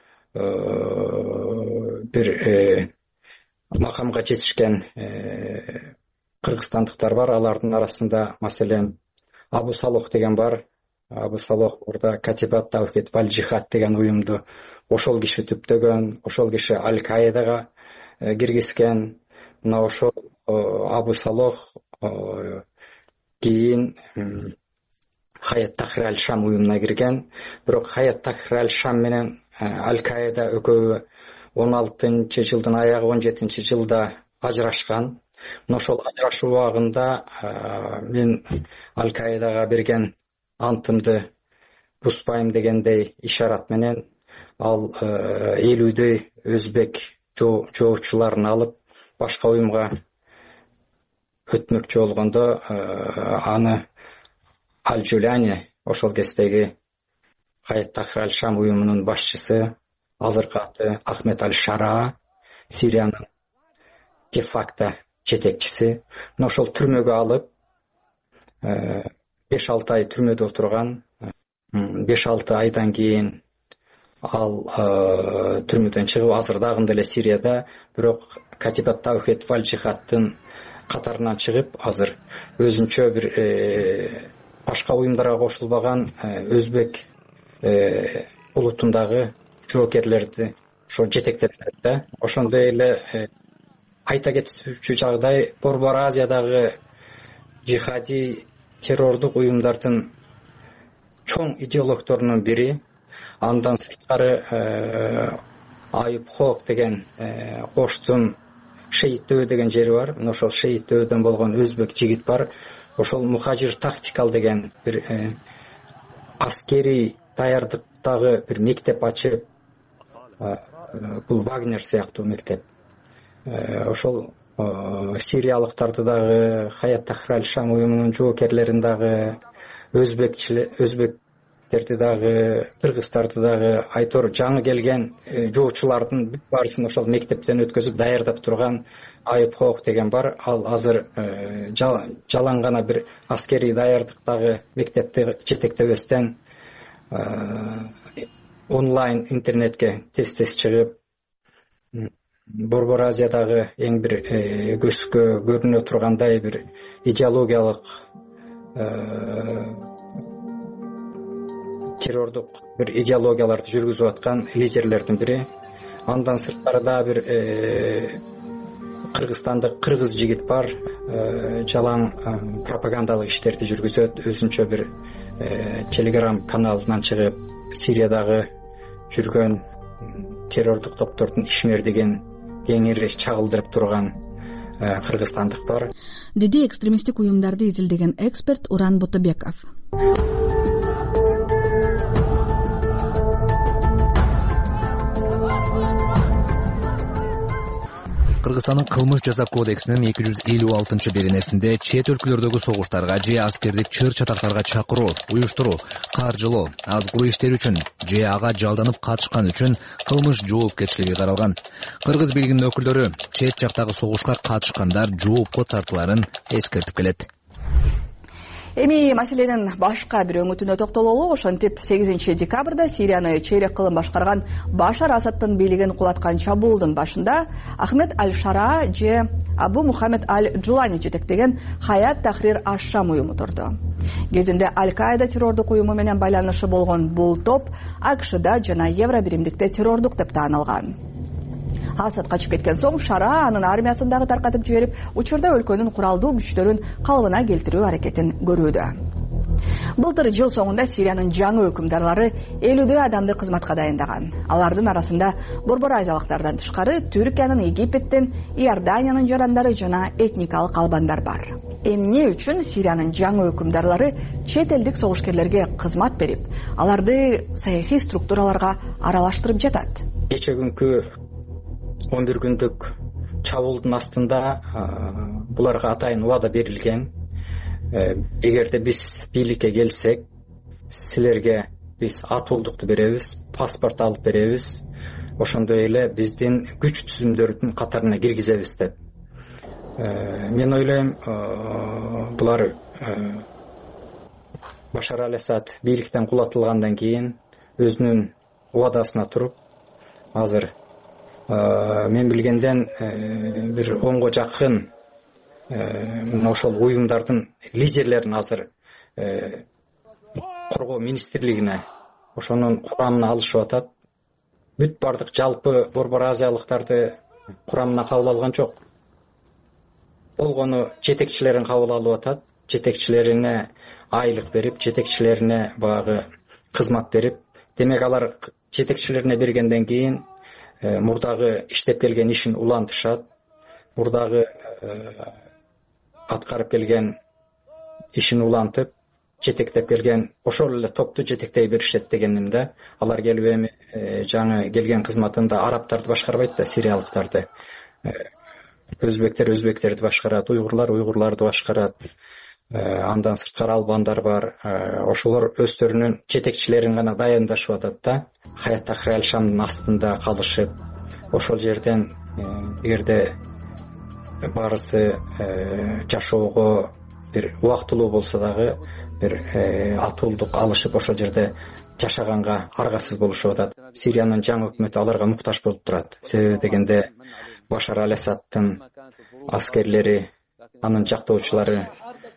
бир макамга жетишкен кыргызстандыктар бар. Алардын арасында маселен Абу Салох деген бар. Абу Салох орда Катибат Таухид вал Джихад деген уюмду ошол киши түптөгөн, ошол киши Аль-Каидага киргизген. Мына ошол Абу Салох кийин Хаят Тахрир аль-Шам уюмуна кирген. Бирок Хаят Тахрир аль-Шам менен Аль-Каида экөө он алтынчы жылдын аягы он жетинчи жылда ажырашкан. Ошол ажырашуу убагында мен Аль-Каидага берген антымды бузбайм дегендей ишарат менен ал элүүдөй өзбек жоочуларын алып башка уюмга өтмөкчү болгондо аны Аль-Жуляни, ошол кездеги Хаят Тахрир аль-Шам уюмунун башчысы, азыркы аты Ахмед аль-Шара, Сириянын де-факто жетекчиси, ошол түрмөгө алып беш алты ай түрмөдө отурган. беш алты айдан кийин ал түрмөдөн чыгып азыр дагы деле Сирияда, бирок Катибат Таухид валь Жихадтын катарынан чыгып азыр өзүнчө бир башка уюмдарга кошулбаган өзбек улутундагы жоокерлерди ошо жетектеп да. Ошондой эле айта кетүүчү жагдай, Борбор Азиядагы жихади террордук уюмдардын чоң идеологторунун бири. Андан сырткары Айып Хок деген Коштун Шейиттөө деген жери бар. Ошол Шейиттөөдөн болгон өзбек жигит бар. Ошол Мухажир тактикал деген бир аскери даярдыктагы бир мектеп ачып, бул Вагнер сыяктуу мектеп. Ошол сириялыктарды дагы, Хаят Тахрир аль-Шам уюмунун жоокерлерин дагы, өзбектерди дагы, кыргыздарды дагы, айтор жаңы келген жоочулардын бүт баарысын ошол мектептен өткөзүп даярдап турган Айып Хок деген бар. Ал азыр жалаң гана бир аскери даярдыктагы мектепти жетектебестен онлайн интернетке тез-тез чыгып, Борбор Азиядагы эң бир көзгө көрүнө тургандай бир идеологиялык террордук бир идеологияларды жүргүзүп аткан лидерлердин бири. Андан сырткары да бир Кыргызстандык кыргыз жигит бар, жалаң пропагандалык иштерди жүргүзөт, өзүнчө бир телеграм каналынан чыгып, Сириядагы жүргөн террордук топтордун ишмердигин кеңири чагылдырып турган кыргызстандык бар, деди экстремисттик уюмдарды изилдеген эксперт Уран Бутубеков. Кыргызстандын кылмыш жаза кодексинин эки жүз элүү алтынчы беренесинде чет өлкөлөрдөгү согуштарга же аскердик чыр чатактарга чакыруу, уюштуруу, каржылоо, азгыруу иштери үчүн же ага жалданып катышкан үчүн кылмыш жоопкерчилиги каралган. Кыргыз бийлигинин өкүлдөрү чет жактагы согушка катышкандар жоопко тартыларын эскертип келет. Эми маселенин башка бир өңүтүнө токтололу. Ошентип сегизинчи декабрда Сирияны чейрек кылым башкарган Башар Асадтын бийлигин кулаткан чабуулдун башында Ахмед аль-Шара же Абу Мухаммед аль-Джулани жетектеген Хаят Тахрир аль-Шам уюму турду. Кезинде Аль-Каида террордук уюму менен байланышы болгон бул топ АКШда жана Евро биримдикте террордук деп таанылган. Асад качып кеткен соң Шара анын армиясын дагы таркатып жиберип, учурда өлкөнүн куралдуу күчтөрүн калыбына келтирүү аракетин көрүүдө. Былтыр жыл соңунда Сириянын жаңы өкүмдарлары элүүдөй адамды кызматка дайындаган. Алардын арасында Борбор Азиялыктардан тышкары Түркиянын, Египеттен, Иорданиянын жарандары жана этникалык албандар бар. Эмне үчүн Сириянын жаңы өкүмдарлары чет элдик согушкерлерге кызмат берип, аларды саясий структураларга аралаштырып жатат? Кече күнкү он бир күндүк чабуулдун астында буларга атайын убада берилген. Эгерде биз бийликке келсек, силерге биз атуулдукту беребиз, паспорт алып беребиз, ошондой эле биздин күч түзүмдөрдүн катарына киргизебиз деп. Мен ойлойм, булар Башар аль-Асад бийликтен кулатылгандан кийин өзүнүн убадасына туруп, азыр мен билгенден бир онго жакын ошол уюмдардын лидерлерин азыр коргоо министрлигине ошонун курамына алышып атат. Бүт бардык жалпы Борбор Азиялыктарды курамына кабыл алган жок. Болгону жетекчилерин кабыл алып атат. жетекчилерине айлык берип, жетекчилерине баягы кызмат берип, демек алар жетекчилерине бергенден кийин мурдагы иштеп келген ишин улантышат, мурдагы аткарып келген ишин улантып, жетектеп келген ошол эле топту жетектей беришет дегенимде. Алар келип эми жаңы келген кызматында арабтарды башкарбайт да, сириялыктарды. Өзбектер өзбектерди башкарат, уйгурлар уйгурларды башкарат. Андан сырткары албандар бар. Ошолор өздөрүнүн жетекчилерин гана дайындашып атат да. Хаят Тахрир Аль-Шамдын астында калышып, ошол жерден эгерде барысы жашоого бир убактылуу болсо дагы бир атуулдук алышып ошол жерде жашаганга аргасыз болушуп атат. Сириянын жаңы өкмөтү аларга муктаж болуп турат. Себеби дегенде Башар Аль-Асадтын аскерлери, анын жактоочулары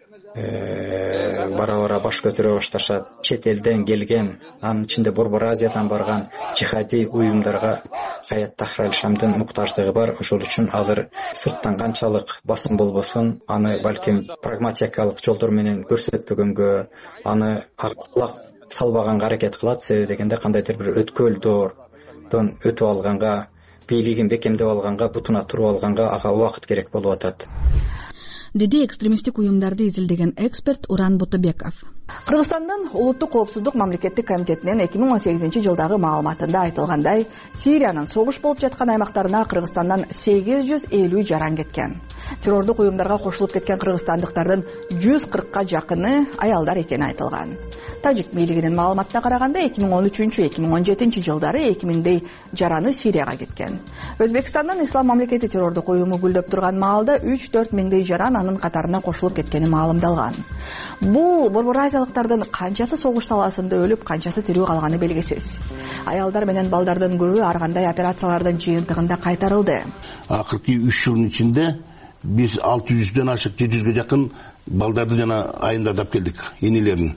бара-бара баш көтөрө башташат. Чет элден келген, анын ичинде Борбор Азиядан барган жихади уюмдарга Хаят Тахрир Аль-Шамдын муктаждыгы бар. Ошол үчүн азыр сырттан канчалык басым болбосун, аны балким прагматикалык жолдор менен көрсөтпөгөнгө, аны кулак салбаганга аракет кылат. Себеби дегенде кандайдыр бир өткөл доордон өтүп алганга, бийлигин бекемдеп алганга, бутуна туруп алганга ага убакыт керек болуп атат, деди экстремисттик уюмдарды изилдеген эксперт Уран Ботобеков. Кыргызстандын улуттук коопсуздук мамлекеттик комитетинин эки миң он сегизинчи жылдагы маалыматында айтылгандай, Сириянын согуш болуп жаткан аймактарына Кыргызстандан сегиз жүз элүү жаран кеткен. Террордук уюмдарга кошулуп кеткен кыргызстандыктардын жүз кыркка жакыны аялдар экени айтылган. Тажик бийлигинин маалыматына караганда эки миң он үчүнчү эки миң он жетинчи жылдары эки миңдей жараны Сирияга кеткен. Өзбекстандын Ислам мамлекети террордук уюму гүлдөп турган маалда үч төрт миңдей жаран анын катарына кошулуп кеткени маалымдалган. Бул Борбор Азиялыктардын канчасы согуш талаасында өлүп, канчасы тирүү калганы белгисиз. Аялдар менен балдардын көбү ар кандай операциялардын жыйынтыгында кайтарылды. Акыркы үч жылдын ичинде биз алты жүздөн ашык жети жүзгө жакын балдарды жана айымдардап келдик, энелерин.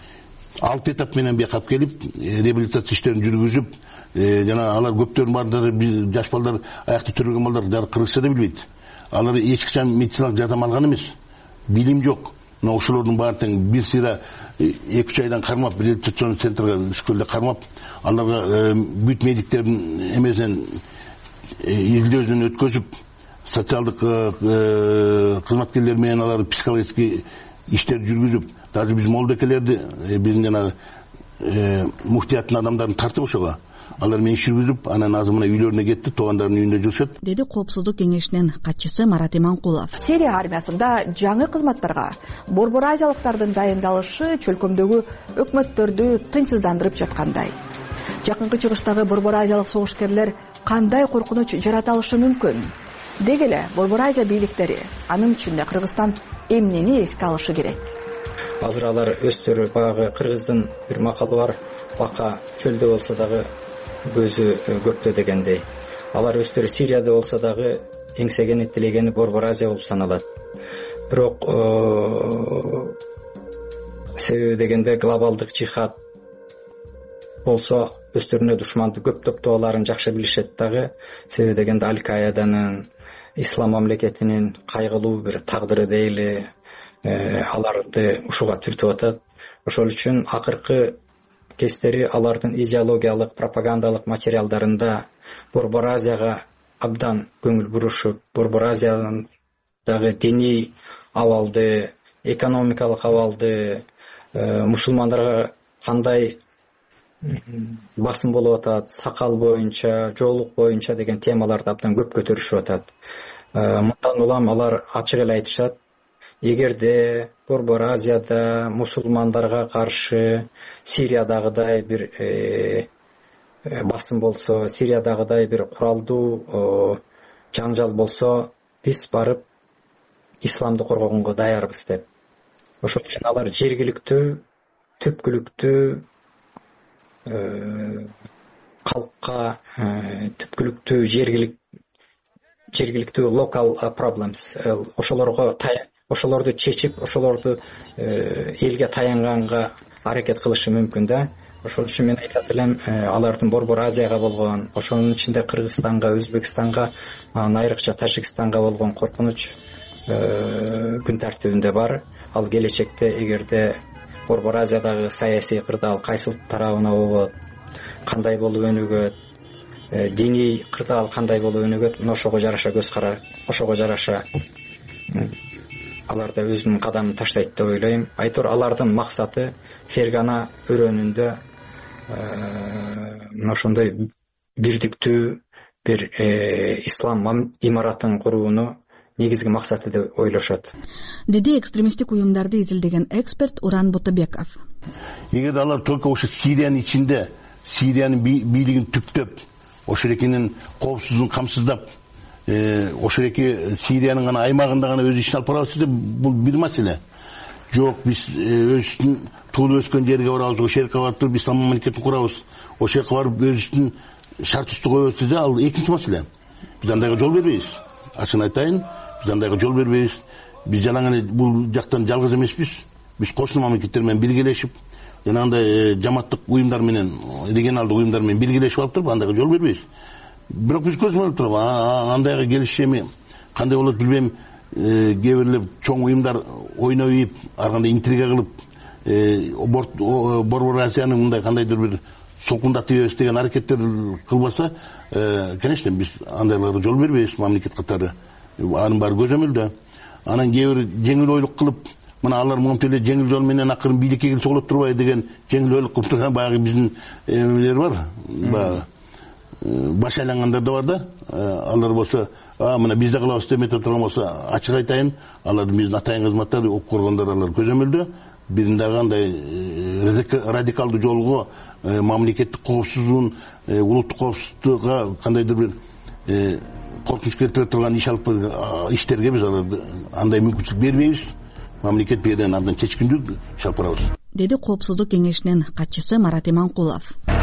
Алты этап менен бекап келип, реабилитация иштерин жүргүзүп, жана алар көптөрүн бардары, жаш балдар, аякты төрөлгөн балдар дары кыргызча да билбейт. Алар эч качан медициналык жардам алган эмес. Билим жок. Мына ошолордун баары тең бир сыйра эки үч айдан кармап, реабилитацион центрге түшкөндө кармап, аларга бүт медиктердин эмесинен изилдөөдөн өткөзүп, социалдык кызматкерлер менен алар психологический иштер жүргүзүп, даже биз молдекелерди, биздин жана муфтияттын адамдарын тартып ошого алар менен иш жүргүзүп, анан азыр мына үйлөрүнө кетти, туугандарынын үйүндө жүрүшөт, деди Коопсуздук кеңешинин катчысы Марат Иманкулов. Сирия армиясында жаңы кызматтарга Борбор Азиялыктардын дайындалышы чөлкөмдөгү өкмөттөрдү тынчсыздандырып жаткандай. Жакынкы чыгыштагы Борбор Азиялык согушкерлер кандай коркунуч жарата алышы мүмкүн? Деги эле Борбор Азия бийликтери, анын ичинде Кыргызстан эмнени эске алышы керек? Азыр алар өздөрү баягы кыргыздын бир макалы бар, бака чөлдө болсо дагы көзү көктө дегендей. Алар өздөрү Сирияда болсо дагы эңсегени тилегени Борбор Азия болуп саналат. Бирок себеби дегенде глобалдык жихад болсо өздөрүнө душманды көп топтооларын жакшы билишет дагы. Себеби дегенде Аль-Каиданын, Ислам мамлекетинин кайгылуу бир тагдыры дейли, аларды ушуга түртүп атат. Ошол үчүн акыркы кестери алардын идеологиялык, пропагандалык материалдарында Борбор Азияга абдан көңүл бурушуп, Борбор Азиянын дагы диний абалды, экономикалык абалды, мусулмандарга кандай басым болуп атат, сакал боюнча, жоолук боюнча деген темаларды абдан көп көтөрүшүп атат. Мындан улам алар ачык эле айтышат, эгерде Борбор Азияда мусулмандарга каршы Сириядагыдай бир басым болсо, Сириядагыдай бир куралдуу жаңжал болсо, биз барып исламды коргогонго даярбыз деп. Ошол үчүн алар жергиликтүү, түпкүлүктүү калкка, түпкүлүктүү жергилик жергиликтүү local problems, ошолорго ошолорду чечип, ошолорду элге таянганга аракет кылышы мүмкүн да. Ошол үчүн мен айтат элем, алардын Борбор Азияга болгон, ошонун ичинде Кыргызстанга, Өзбекстанга, айрыкча Тажикстанга болгон коркунуч күн тартибинде бар. ал келечекте эгерде Борбор Азиядагы саясий кырдаал кайсыл тарабына болот, кандай болуп өнүгөт, диний кырдаал кандай болуп өнүгөт, мына ошого жараша көз карар, ошого жараша алар да өзүнүн кадамын таштайт деп ойлойм. Айтор алардын максаты Фергана өрөөнүндө мына ошондой бирдиктүү бир ислам имаратын курууну негизги максаты деп ойлошот, деди экстремисттик уюмдарды изилдеген эксперт Уран Бутубеков. Эгер алар только ошо Сириянын ичинде, Сириянын бийлигин түптөп, ошол экенин коопсуздугун камсыздап, ошол эки Сириянын гана аймагында гана өз ишин алып барабыз деп, бул бир маселе. Жок, биз өзүбүздүн туулуп өскөн жерге барабыз, ошол жерге барып туруп ислам мамлекетин курабыз, ошол жерге барып өзүбүздүн шарт үстү коебуз десе, ал экинчи маселе. Биз андайга жол бербейбиз. Ачыгын айтайын, биз андайга жол бербейбиз. Биз жалаң эле бул жактан жалгыз эмеспиз. Биз кошуна мамлекеттер менен биргелешип, жанагындай жаматтык уюмдар менен, регионалдык уюмдар менен биргелешип алып туруп, андайга жол бербейбиз. Бирок биз көзмөнүп туруп, андайга келишеми кандай болот билбейм, кээ бирлер чоң уюмдар ойноп, ар кандай интрига кылып, Борбор Азияны мындай кандайдыр бир солкундатып ийбиз деген аракеттер кылбаса, конечно, биз андайларга жол бербейбиз мамлекет катары. Анын баары көзөмөлдө. Анан кээ бир жеңил ойлук кылып, мына алар монтип эле жеңил жол менен акырын бийликке келсе болот турбайбы деген жеңил ойлук кылып турган баягы биздин эмелер бар. Баягы баш айлангандар да бар да. Алар болсо, мына биз да кылабыз деп метип турган болсо, ачык айтайын, алардын биздин атайын кызматтары окуп көргөндөр алар көзөмөлдө. Бирин дагы андай радикалдуу жолго, мамлекеттик коопсуздугун, улуттук коопсуздукка кандайдыр бир коркунуч келтире турган иш алып иштерге биз аларды андай мүмкүнчүлүк бербейбиз. Мамлекет берден абдан чечкиндүү иш алып барабыз, деди Коопсуздук кеңешинин катчысы Марат Иманкулов.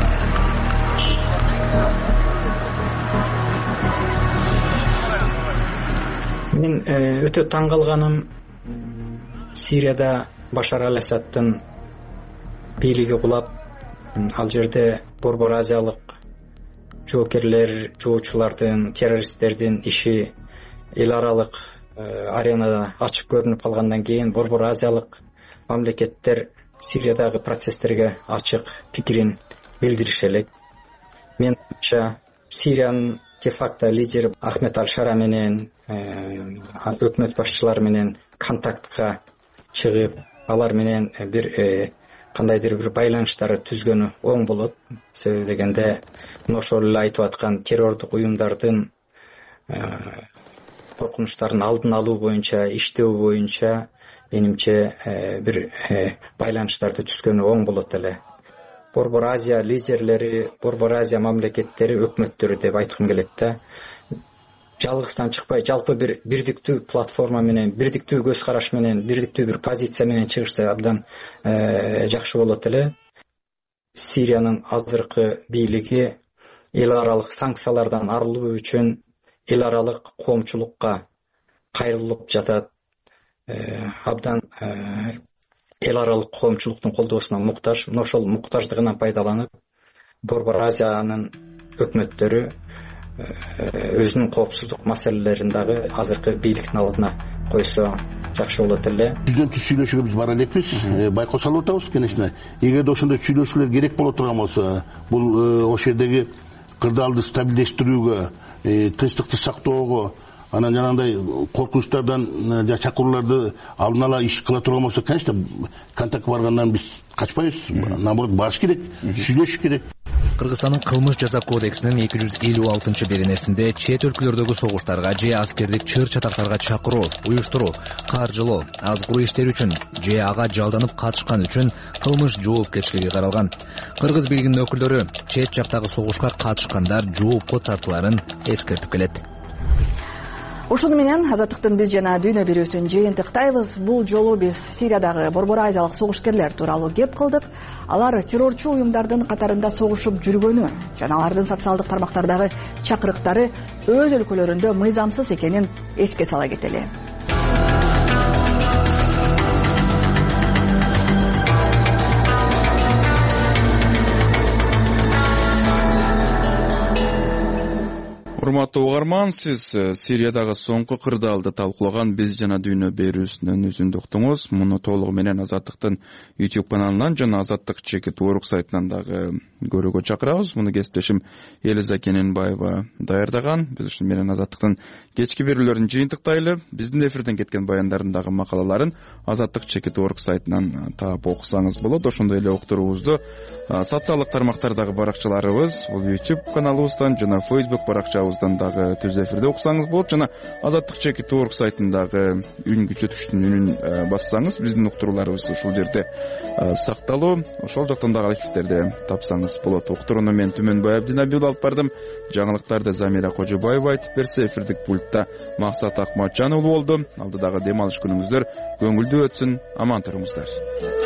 Мен өтө таң калганым, Сирияда Башар ал-Асадтын бийлиги кулап, ал жерде Борбор Азиялык жоокерлер, жоочулардын, террористтердин иши эл аралык аренада ачык көрүнүп калгандан кийин Борбор Азиялык мамлекеттер Сириядагы процесстерге ачык пикирин билдириши элек. Менимче Сириянын де-факто лидери Ахмед Аль-Шара менен өкмөт башчылары менен контактка чыгып, алар менен бир кандайдыр бир байланыштарды түзгөнү оң болот. Себеби дегенде, ошол эле айтып аткан террордук уюмдардын коркунучтарын алдын алуу боюнча, иштөө боюнча менимче бир байланыштарды түзгөнү оң болот эле. Борбор Азия лидерлери, Борбор Азия мамлекеттери, өкмөттөрү деп айткым келет да. Жалгыздан чыкпай, жалпы бир бирдиктүү платформа менен, бирдиктүү көз караш менен, бирдиктүү бир позиция менен чыгышса абдан жакшы болот эле. Сириянын азыркы бийлиги эл аралык санкциялардан арылуу үчүн эл аралык коомчулукка кайрылып жатат. Абдан эл аралык коомчулуктун колдоосуна муктаж. Ошол муктаждыгынан пайдаланып, Борбор Азиянын өкмөттөрү өзүнүн коопсуздук маселелерин дагы азыркы бийликтин алдына койсо жакшы болот эле. Бизден түз сүйлөшүүгө биз бара элекпиз, байкоо салып атабыз, конечно. Эгерде ошондой сүйлөшүүлөр керек боло турган болсо, бул ошол жердеги кырдаалды стабилдештирүүгө, тынчтыкты сактоого, анан жанагындай коркунучтардан жана чакырууларды алдын ала иш кыла турган болсо, конечно, контактка баргандан биз качпайбыз. Наоборот, барыш керек, сүйлөшүш керек. Кыргызстандын кылмыш жаза кодексинин эки жүз элүү алтынчы беренесинде чет өлкөлөрдөгү согуштарга же аскердик чыр чатактарга чакыруу, уюштуруу, каржылоо, аз куру иштер үчүн же ага жалданып катышкан үчүн кылмыш жоопкерчилиги каралган. Кыргыз бийлигинин өкүлдөрү чет жактагы согушка катышкандар жоопко тартыларын эскертип келет. Ушуну менен Азаттыктын биз жана дүйнө берүүсүн жыйынтыктайбыз. Бул жолу биз Сириядагы Борбор Азиялык согушкерлер тууралуу кеп кылдык. Алар террорчу уюмдардын катарында согушуп жүргөнү жана алардын социалдык тармактардагы чакырыктары өз өлкөлөрүндө мыйзамсыз экенин эске сала кетели. урматтуу угарман, сиз Сириядагы соңку кырдаалды талкуулаган Биз жана дүйнө берүүсүнөн үзүндү уктуңуз. Муну толугу менен Азаттыктын YouTube каналынан жана Азаттык чекит орг сайтынан дагы көрүүгө чакырабыз. Муну кесиптешим Элиза Кененбаева даярдаган. Биз ушун менен Азаттыктын кечки берүүлөрүн жыйынтыктайлы. Биздин эфирден кеткен баяндардагы макалаларын Азаттык чекит орг сайтынан таап окусаңыз болот. Ошондой эле уктуруубузду социалдык тармактардагы баракчаларыбыз, бул YouTube каналыбыздан жана Facebook баракчабыздан дагы түз эфирде окусаңыз болот. Жана Азаттык чекит орг сайтындагы үн күчөтүштүн үнүн бассаңыз биздин уктурууларыбыз ушул жерде сакталуу. Ошол жактан дагы архивтерде тапсаңыз болот. Уктурууну мен Түмөнбай Абдинабил алып бардым. Жаңылыктарды Замира Кожобаева айтып берсе, эфирдик пультта Максат Акматжан уулу болду. Алдыдагы дем алыш күнүңүздөр көңүлдүү өтсүн. Аман туруңуздар.